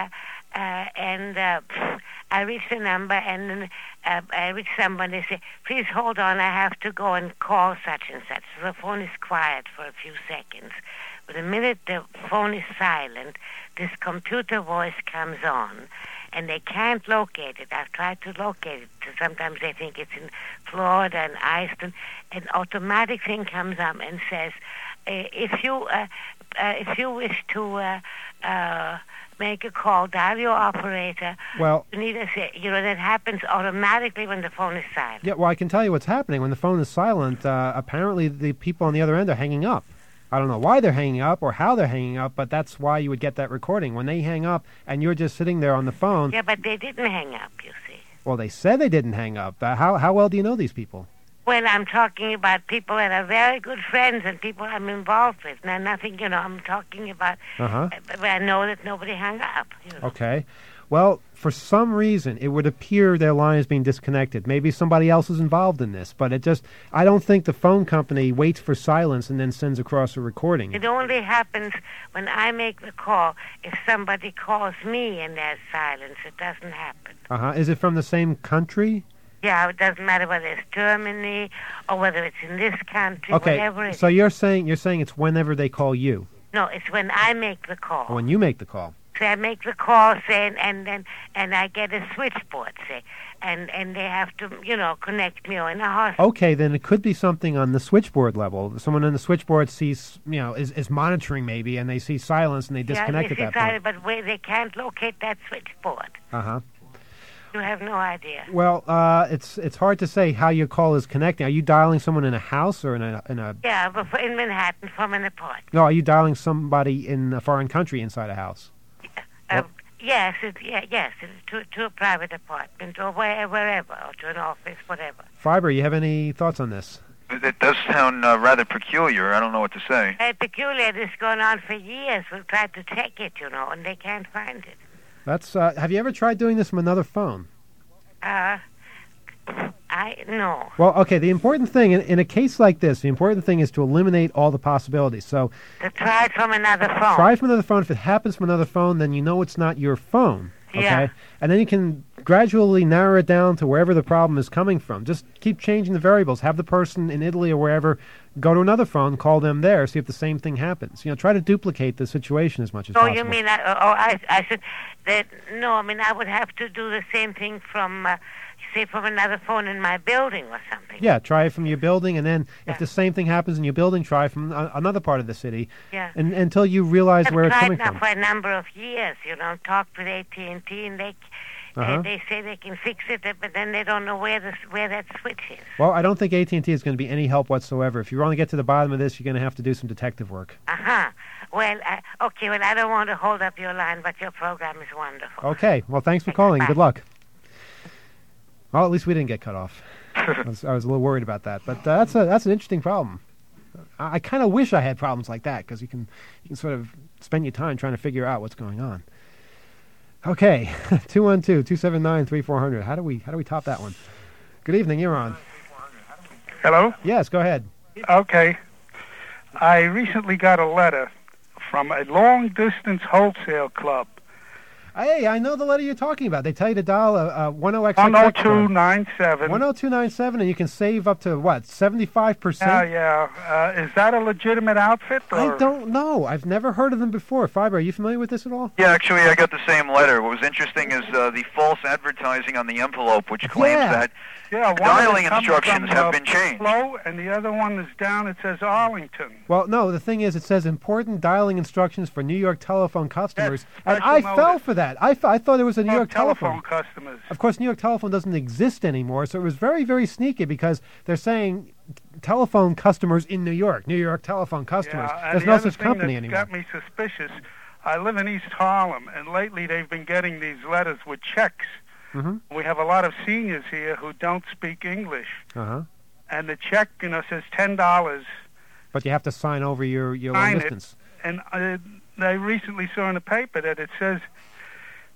I reach the number, and then I reach someone. They say, "Please hold on. I have to go and call such and such." So the phone is quiet for a few seconds. But the minute the phone is silent, this computer voice comes on, and they can't locate it. I've tried to locate it. Sometimes they think it's in Florida and Iceland. An automatic thing comes up and says, if you wish to make a call, dial your operator. Well, you need that happens automatically when the phone is silent. Yeah, well, I can tell you what's happening. When the phone is silent, apparently the people on the other end are hanging up. I don't know why they're hanging up or how they're hanging up, but that's why you would get that recording. When they hang up and you're just sitting there on the phone. Yeah, but they didn't hang up, you see. Well, they said they didn't hang up. How well do you know these people? Well, I'm talking about people that are very good friends and people I'm involved with. Now, nothing, I'm talking about, I know that nobody hung up. Okay. Well, for some reason, it would appear their line is being disconnected. Maybe somebody else is involved in this, but I don't think the phone company waits for silence and then sends across a recording. It only happens when I make the call. If somebody calls me and there's silence, it doesn't happen. Is it from the same country? Yeah, it doesn't matter whether it's Germany or whether it's in this country, whatever it is. So you're saying it's whenever they call you? No, it's when I make the call. When you make the call. So I make the call, say, and I get a switchboard, say, and they have to, connect me in a hospital. Okay, then it could be something on the switchboard level. Someone on the switchboard sees, is monitoring maybe, and they see silence and they disconnect at that point. But they can't locate that switchboard. You have no idea. Well, it's hard to say how your call is connecting. Are you dialing someone in a house or in a? Yeah, but in Manhattan from an apartment. No, are you dialing somebody in a foreign country inside a house? Yes, to a private apartment or wherever, or to an office, whatever. Fiber, you have any thoughts on this? It does sound rather peculiar. I don't know what to say. Peculiar. This has gone on for years. We've tried to check it, and they can't find it. That's. Have you ever tried doing this from another phone? No. Well, okay, the important thing, in a case like this, the important thing is to eliminate all the possibilities. So try it from another phone. Try it from another phone. If it happens from another phone, then you know it's not your phone. Okay? Yeah. And then you can gradually narrow it down to wherever the problem is coming from. Just keep changing the variables. Have the person in Italy or wherever go to another phone, call them there, see if the same thing happens. Try to duplicate the situation as much as possible. Oh, you mean, I should, no, I mean, I would have to do the same thing from, say, from another phone in my building or something. Yeah, try it from your building, and then if the same thing happens in your building, try from another part of the city. Yeah. And until you realize where it's coming from. I've tried now for a number of years, talked with AT&T, and they say they can fix it, but then they don't know where that switch is. Well, I don't think AT&T is going to be any help whatsoever. If you want to get to the bottom of this, you're going to have to do some detective work. Well, okay, I don't want to hold up your line, but your program is wonderful. Okay, well, thanks for calling. Good luck. Well, at least we didn't get cut off. I was a little worried about that, but that's an interesting problem. I kind of wish I had problems like that because you can sort of spend your time trying to figure out what's going on. Okay, 212-279-3400. How do we top that one? Good evening, you're on. Hello? Yes, go ahead. Okay. I recently got a letter from a long-distance wholesale club. Hey, I know the letter you're talking about. They tell you to dial 10XX. 10297. 10297, and you can save up to, what, 75%? Yeah. Is that a legitimate outfit? Or? I don't know. I've never heard of them before. Fiber, are you familiar with this at all? Yeah, actually, I got the same letter. What was interesting is the false advertising on the envelope, which claims that dialing instructions have been changed. And the other one is down. It says Arlington. Well, no, the thing is, it says important dialing instructions for New York telephone customers, and I fell for that. I thought it was a New York telephone customers. Of course, New York Telephone doesn't exist anymore, so it was very, very sneaky because they're saying telephone customers in New York telephone customers. There's no such company anymore. Got me suspicious. I live in East Harlem, and lately they've been getting these letters with checks. Mm-hmm. We have a lot of seniors here who don't speak English. And the check, says $10. But you have to sign over your long distance. And I recently saw in the paper that it says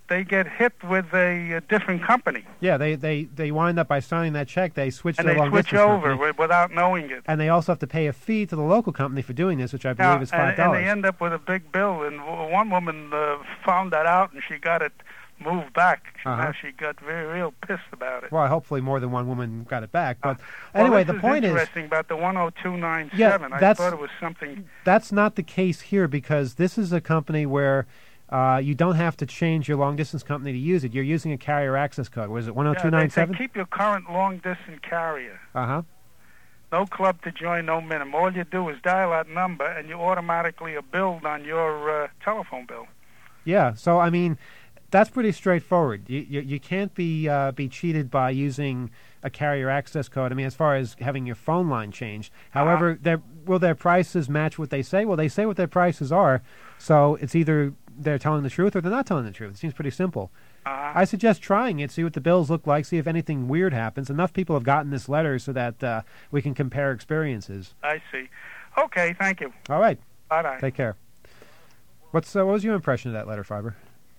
they get hit with a different company. Yeah, they wind up by signing that check. They switch And to the they long switch distance over company. without knowing it. And they also have to pay a fee to the local company for doing this, which I believe is $5. And they end up with a big bill. And one woman found that out, and she got it moved back. Uh-huh. She got real pissed about it. Well, hopefully more than one woman got it back. But anyway, this the point is... interesting about the 10297. Yeah, I thought it was something... That's not the case here, because this is a company where you don't have to change your long-distance company to use it. You're using a carrier access code. Was it 10297? They keep your current long-distance carrier. Uh-huh. No club to join, no minimum. All you do is dial that number, and you automatically are billed on your telephone bill. Yeah, so, I mean... That's pretty straightforward. You can't be cheated by using a carrier access code. I mean, as far as having your phone line changed. However, will their prices match what they say? Well, they say what their prices are, so it's either they're telling the truth or they're not telling the truth. It seems pretty simple. I suggest trying it, see what the bills look like, see if anything weird happens. Enough people have gotten this letter so that we can compare experiences. I see. Okay, thank you. All right. Bye-bye. Take care. What was your impression of that letter, Fiber?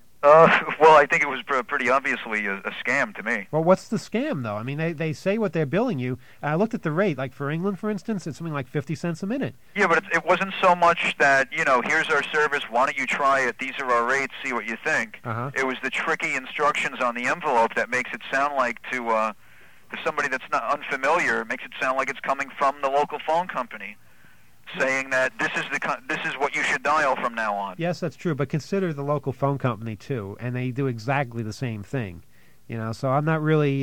Well, I think it was pretty obviously a scam to me. Well, what's the scam, though? I mean, they say what they're billing you. I looked at the rate. Like, for England, for instance, it's something like 50 cents a minute. Yeah, but it wasn't so much that, here's our service, why don't you try it, these are our rates, see what you think. Uh-huh. It was the tricky instructions on the envelope that makes it sound like to somebody that's not unfamiliar, it makes it sound like it's coming from the local phone company, saying that this is what you should dial from now on. Yes, that's true, but consider the local phone company too, and they do exactly the same thing. So I'm not really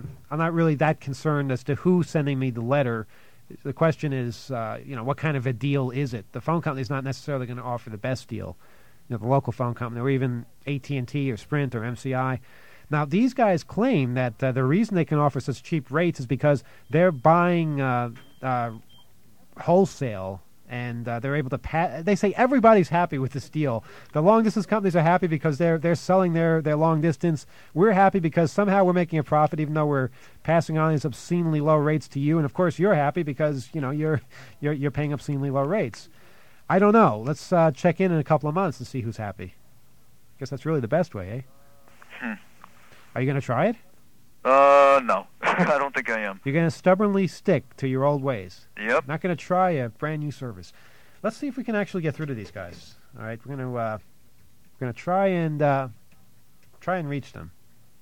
that concerned as to who's sending me the letter. The question is, what kind of a deal is it? The phone company's not necessarily going to offer the best deal. The local phone company, or even AT&T or Sprint or MCI. Now, these guys claim that the reason they can offer such cheap rates is because they're buying wholesale, and they're able to they say everybody's happy with this deal. The long-distance companies are happy because they're selling their long distance. We're happy because somehow we're making a profit, even though we're passing on these obscenely low rates to you. And, of course, you're happy because, you're paying obscenely low rates. I don't know. Let's check in a couple of months and see who's happy. I guess that's really the best way, eh? Are you going to try it? No. I don't think I am. You're going to stubbornly stick to your old ways. Yep. Not going to try a brand new service. Let's see if we can actually get through to these guys. All right, we're going to try and reach them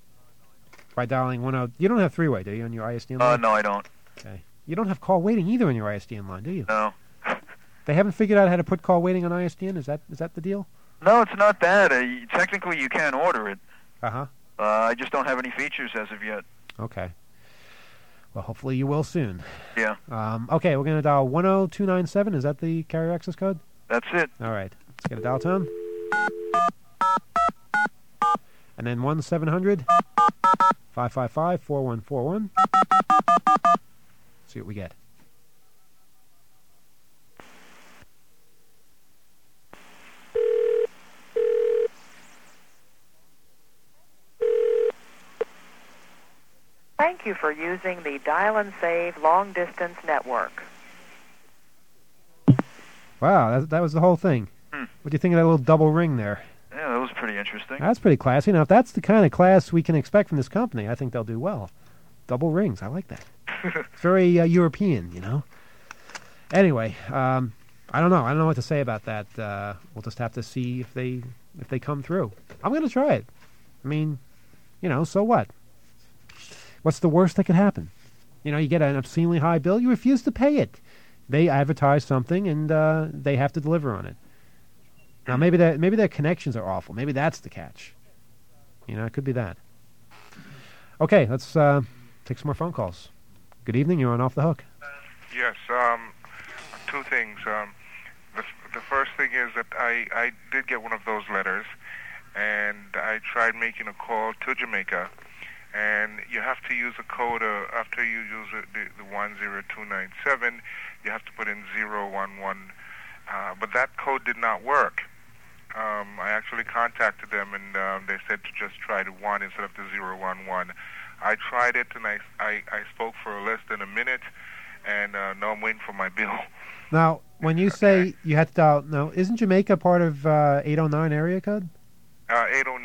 by dialing 10. You don't have three-way, do you, on your ISDN line? No, I don't. Okay. You don't have call waiting either on your ISDN line, do you? No. They haven't figured out how to put call waiting on ISDN. Is that the deal? No, it's not that. Technically, you can order it. Uh-huh. I just don't have any features as of yet. Okay. Well, hopefully you will soon. Yeah. Okay, we're going to dial 10297. Is that the carrier access code? That's it. All right. Let's get a dial tone. And then 1-700-555-4141. See what we get. Thank you for using the Dial and Save Long Distance Network. Wow, that was the whole thing. What do you think of that little double ring there? Yeah, that was pretty interesting. That's pretty classy. Now, if that's the kind of class we can expect from this company, I think they'll do well. Double rings, I like that. It's very European, Anyway, I don't know. I don't know what to say about that. We'll just have to see if they come through. I'm going to try it. I mean, so what? What's the worst that could happen? You get an obscenely high bill, you refuse to pay it. They advertise something, and they have to deliver on it. Now, maybe their connections are awful. Maybe that's the catch. It could be that. Okay, let's take some more phone calls. Good evening. You're on Off the Hook. Yes, two things. The first thing is that I did get one of those letters, and I tried making a call to Jamaica, and you have to use a code after you use the 10297, you have to put in 011, but that code did not work. I actually contacted them, and they said to just try the 1 instead of the 011. I tried it, and I spoke for less than a minute, and now I'm waiting for my bill. Now, when you say you had to dial, now, isn't Jamaica part of 809 area code? 809,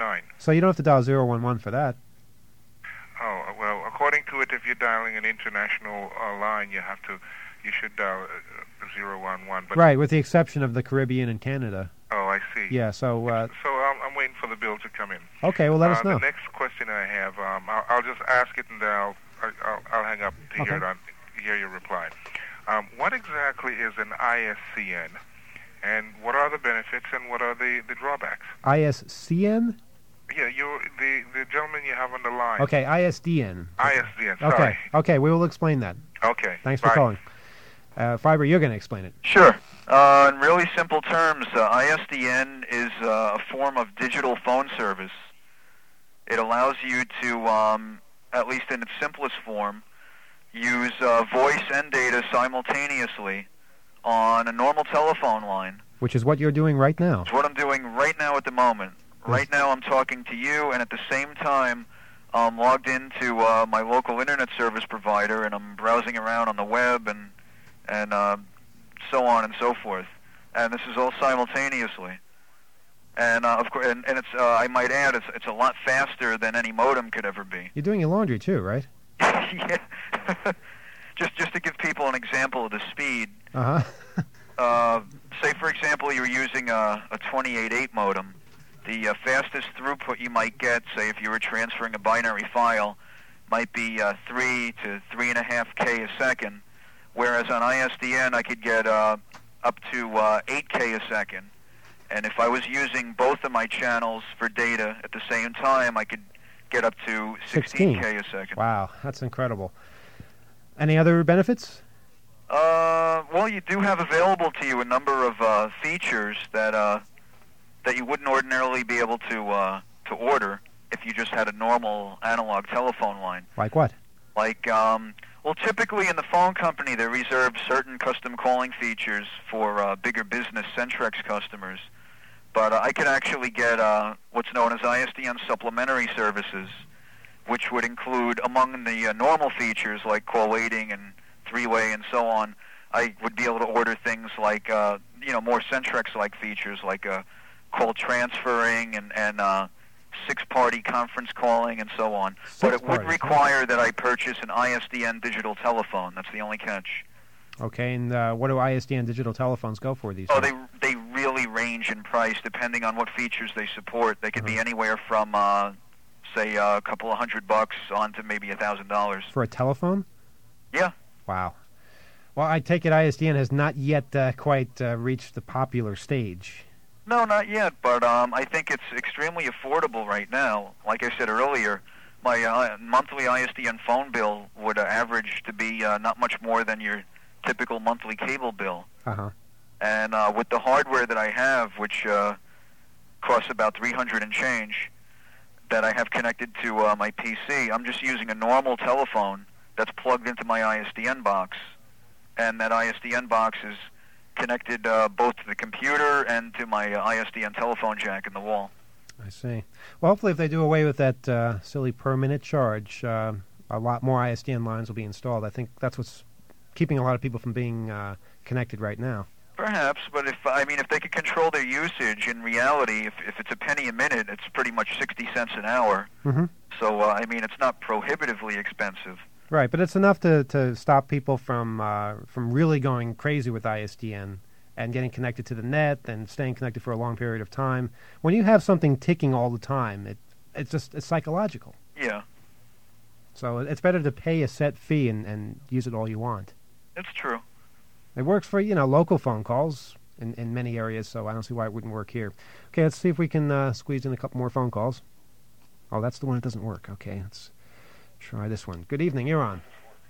9. So you don't have to dial 011 for that. Oh, well, according to it, if you're dialing an international line, you should dial 011. But Right, with the exception of the Caribbean and Canada. Oh, I see. Yeah, so... So I'm waiting for the bill to come in. Okay, well, let us know. The next question I have, I'll just ask it and then I'll hang up to hear your reply. What exactly is an ISCN, and what are the benefits and what are the drawbacks? ISCN? Yeah, the gentleman you have on the line. Okay, ISDN. ISDN, sorry. Okay, we will explain that. Okay. Thanks for calling. Fiber, you're going to explain it. Sure. In really simple terms, ISDN is a form of digital phone service. It allows you to, at least in its simplest form, use voice and data simultaneously on a normal telephone line. Which is what you're doing right now. It's what I'm doing right now at the moment. Right now I'm talking to you, and at the same time I'm logged into my local internet service provider, and I'm browsing around on the web and so on and so forth. And this is all simultaneously. And of course, and it's I might add, it's a lot faster than any modem could ever be. You're doing your laundry too, right? Yeah. just to give people an example of the speed. Say for example you're using a 28.8 modem. The fastest throughput you might get, say if you were transferring a binary file, might be 3 to 3.5K a second, whereas on ISDN I could get up to 8K a second. And if I was using both of my channels for data at the same time, I could get up to 16K a second. Wow, that's incredible. Any other benefits? Well, you do have available to you a number of features that you wouldn't ordinarily be able to order if you just had a normal analog telephone line. Like what? Like, well, typically in the phone company they reserve certain custom calling features for bigger business Centrex customers. But I could actually get what's known as ISDN supplementary services, which would include, among the normal features like call waiting and three-way and so on, I would be able to order things like, more Centrex-like features like call transferring and six-party conference calling and so on. But it would require that I purchase an ISDN digital telephone. That's the only catch. Okay, and what do ISDN digital telephones go for these days? Oh, they really range in price depending on what features they support. They could be anywhere from, say, a couple of $100 on to maybe $1,000. For a telephone? Yeah. Wow. Well, I take it ISDN has not yet quite reached the popular stage. No, not yet, but I think it's extremely affordable right now. Like I said earlier, my monthly ISDN phone bill would average to be not much more than your typical monthly cable bill. And with the hardware that I have, which costs about $300 and change, that I have connected to my PC, I'm just using a normal telephone that's plugged into my ISDN box, and that ISDN box is connected both to the computer and to my ISDN telephone jack in the wall. I see. Well, hopefully if they do away with that silly per-minute charge, a lot more ISDN lines will be installed. I think that's what's keeping a lot of people from being connected right now. Perhaps, but if they could control their usage, in reality, if it's a penny a minute, it's pretty much 60 cents an hour. So, it's not prohibitively expensive. Right, but it's enough to stop people from really going crazy with ISDN and getting connected to the net and staying connected for a long period of time. When you have something ticking all the time, it's psychological. Yeah. So it's better to pay a set fee and use it all you want. It's true. It works for, local phone calls in many areas, so I don't see why it wouldn't work here. Okay, let's see if we can squeeze in a couple more phone calls. Oh, that's the one that doesn't work. Okay, let's try this one. Good evening, you're on.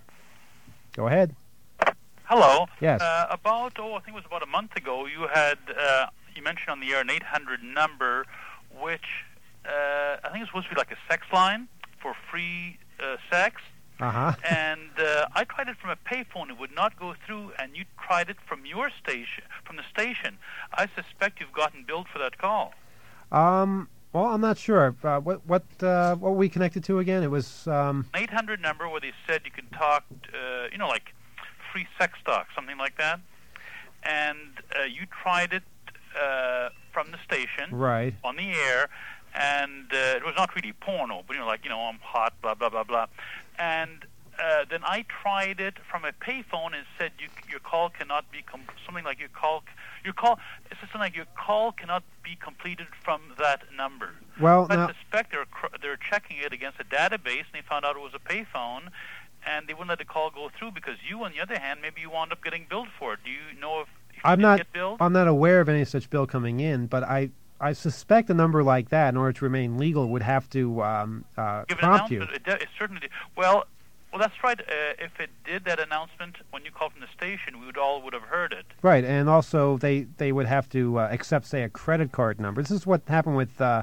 Go ahead. Hello. Yes. I think it was about a month ago, you had, you mentioned on the air an 800 number, which I think it's supposed to be like a sex line for free sex. And I tried it from a payphone. It would not go through, and you tried it from your station, from the station. I suspect you've gotten billed for that call. Well, I'm not sure. What were we connected to again? It was an 800 number where they said you can talk, like free sex talk, something like that. And you tried it from the station, right, on the air, and it was not really porno, but I'm hot, blah blah blah blah, and then I tried it from a payphone and said your call cannot be something like your call it said something like your call cannot be completed from that number. Well, I suspect they're checking it against a database, and they found out it was a payphone, and they wouldn't let the call go through because you, on the other hand, maybe you wound up getting billed for it. Do you know if you did get billed? I'm not aware of any such bill coming in, but I suspect a number like that, in order to remain legal, would have to prompt you. It certainly did. Well, that's right. If it did that announcement when you called from the station, we would have heard it. Right, and also they would have to accept, say, a credit card number. This is what happened with the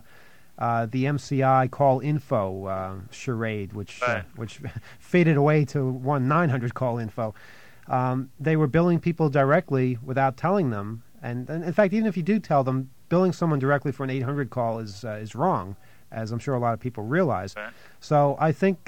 MCI call info charade, which faded away to 1-900 call info. They were billing people directly without telling them, and in fact, even if you do tell them, billing someone directly for an 800 call is wrong, as I'm sure a lot of people realize. Right. So I think.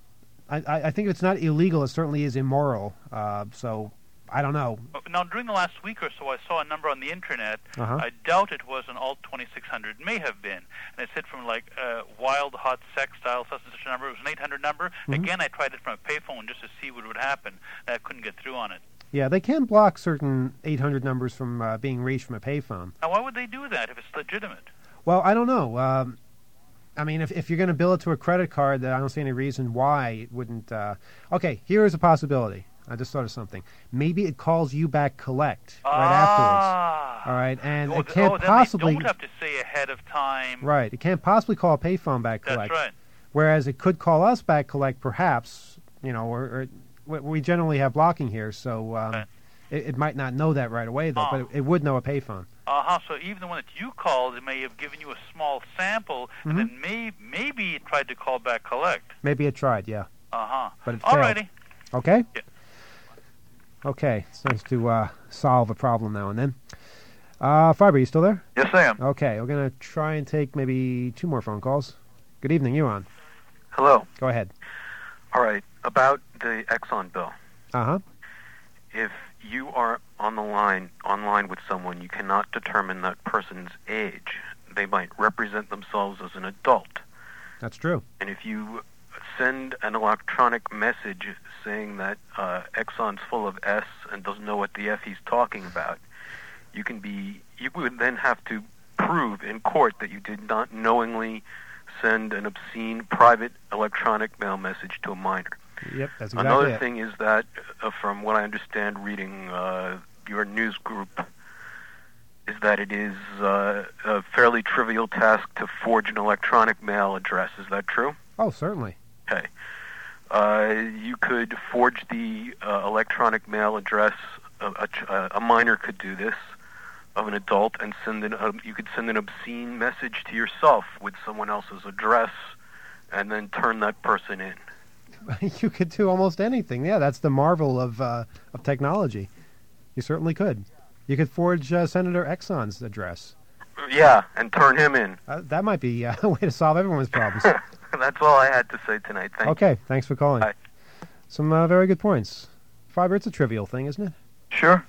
I think it's not illegal. It certainly is immoral. So I don't know. Now, during the last week or so, I saw a number on the internet. Uh-huh. I doubt it was an alt 2600. May have been, and it said from wild hot sex style such and such a number. It was an 800 number. Mm-hmm. Again, I tried it from a payphone just to see what would happen. And I couldn't get through on it. Yeah, they can block certain 800 numbers from being reached from a payphone. Now, why would they do that if it's legitimate? Well, I don't know. I mean, if you're going to bill it to a credit card, I don't see any reason why it wouldn't. Okay, here is a possibility. I just thought of something. Maybe it calls you back collect right afterwards. All right, and it can't possibly. They don't have to say ahead of time. Right, it can't possibly call a payphone back collect. That's right. Whereas it could call us back collect, perhaps. Or we generally have blocking here, so Right. it might not know that right away, though. But it would know a payphone. So even the one that you called, it may have given you a small sample, and then maybe it tried to call back collect. Maybe it tried, yeah. But it failed. Alrighty. Okay? Yeah. Okay, it's nice to solve a problem now and then. Fiber, you still there? Yes, I am. Okay, we're going to try and take maybe 2 more phone calls. Good evening, you're on. Hello. Go ahead. All right, about the Exxon bill. Uh-huh. If you are on the line, online with someone, you cannot determine that person's age. They might represent themselves as an adult. That's true. And if you send an electronic message saying that Exxon's full of S and doesn't know what the F he's talking about, you would then have to prove in court that you did not knowingly send an obscene private electronic mail message to a minor. Yep, that's exactly Another it. thing is that, from what I understand reading your news group, is that it is a fairly trivial task to forge an electronic mail address. Is that true? Oh, certainly. Okay. You could forge the electronic mail address. A minor could do this of an adult, and you could send an obscene message to yourself with someone else's address, and then turn that person in. You could do almost anything. Yeah, that's the marvel of technology. You certainly could. You could forge Senator Exxon's address. Yeah, and turn him in. That might be a way to solve everyone's problems. That's all I had to say tonight. Thank you. Okay, thanks for calling. Bye. Some very good points. Fiber, it's a trivial thing, isn't it? Sure.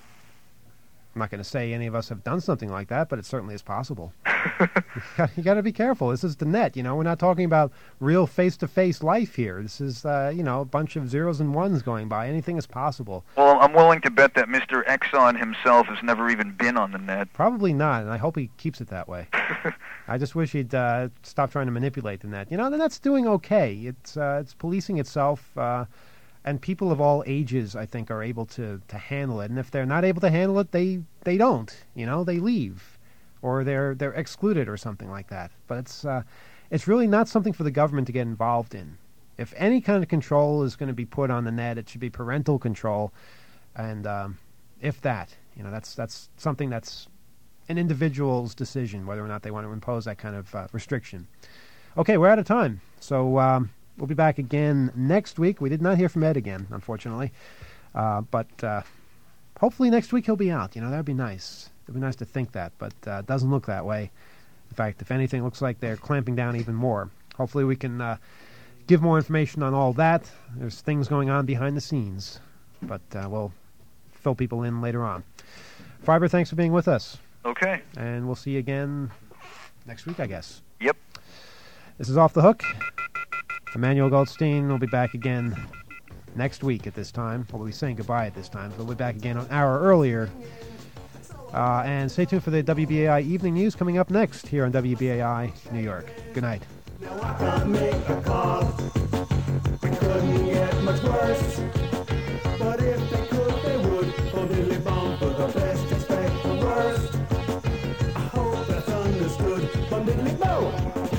I'm not going to say any of us have done something like that, but it certainly is possible. You got to be careful. This is the net, We're not talking about real face-to-face life here. This is, a bunch of zeros and ones going by. Anything is possible. Well, I'm willing to bet that Mr. Exxon himself has never even been on the net. Probably not, and I hope he keeps it that way. I just wish he'd stop trying to manipulate the net. The net's doing okay. It's policing itself, and people of all ages, I think, are able to handle it. And if they're not able to handle it, they don't. They leave. Or they're excluded or something like that. But it's really not something for the government to get involved in. If any kind of control is going to be put on the net, it should be parental control, and if that, that's something that's an individual's decision whether or not they want to impose that kind of restriction. Okay, we're out of time, so we'll be back again next week. We did not hear from Ed again, unfortunately, but hopefully next week he'll be out. That'd be nice. It'd be nice to think that, but it doesn't look that way. In fact, if anything, it looks like they're clamping down even more. Hopefully we can give more information on all that. There's things going on behind the scenes, but we'll fill people in later on. Fiber, thanks for being with us. Okay. And we'll see you again next week, I guess. Yep. This is Off the Hook. Emmanuel Goldstein will be back again next week at this time. We'll be saying goodbye at this time. So we'll be back again an hour earlier. And stay tuned for the WBAI Evening News coming up next here on WBAI New York. Good night. Now I can't make a call. We couldn't get much worse. But if they could, they would. Oh, diddly bomb for the best, expect the worst. I hope that's understood. Bum diddly bow.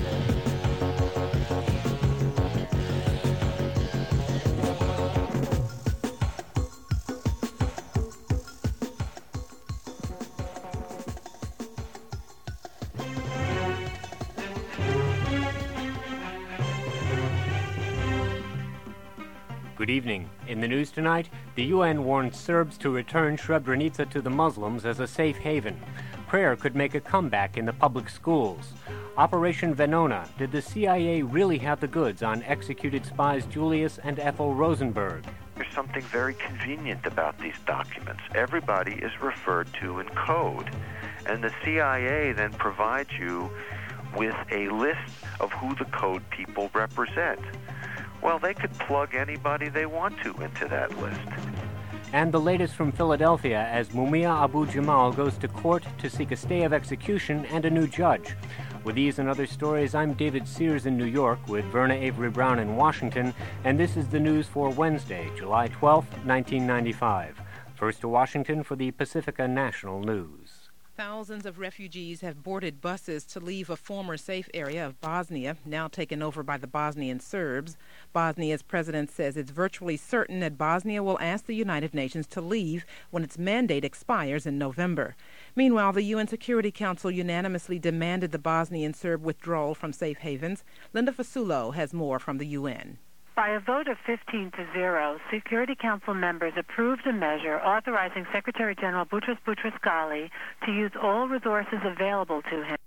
Good evening. In the news tonight, the UN warns Serbs to return Srebrenica to the Muslims as a safe haven. Prayer could make a comeback in the public schools. Operation Venona. Did the CIA really have the goods on executed spies Julius and Ethel Rosenberg? There's something very convenient about these documents. Everybody is referred to in code, and the CIA then provides you with a list of who the code people represent. Well, they could plug anybody they want to into that list. And the latest from Philadelphia as Mumia Abu-Jamal goes to court to seek a stay of execution and a new judge. With these and other stories, I'm David Sears in New York with Verna Avery Brown in Washington, and this is the news for Wednesday, July 12th, 1995. First to Washington for the Pacifica National News. Thousands of refugees have boarded buses to leave a former safe area of Bosnia, now taken over by the Bosnian Serbs. Bosnia's president says it's virtually certain that Bosnia will ask the United Nations to leave when its mandate expires in November. Meanwhile, the UN Security Council unanimously demanded the Bosnian Serb withdrawal from safe havens. Linda Fasulo has more from the UN. By a vote of 15-0, Security Council members approved a measure authorizing Secretary General Boutros Boutros-Ghali to use all resources available to him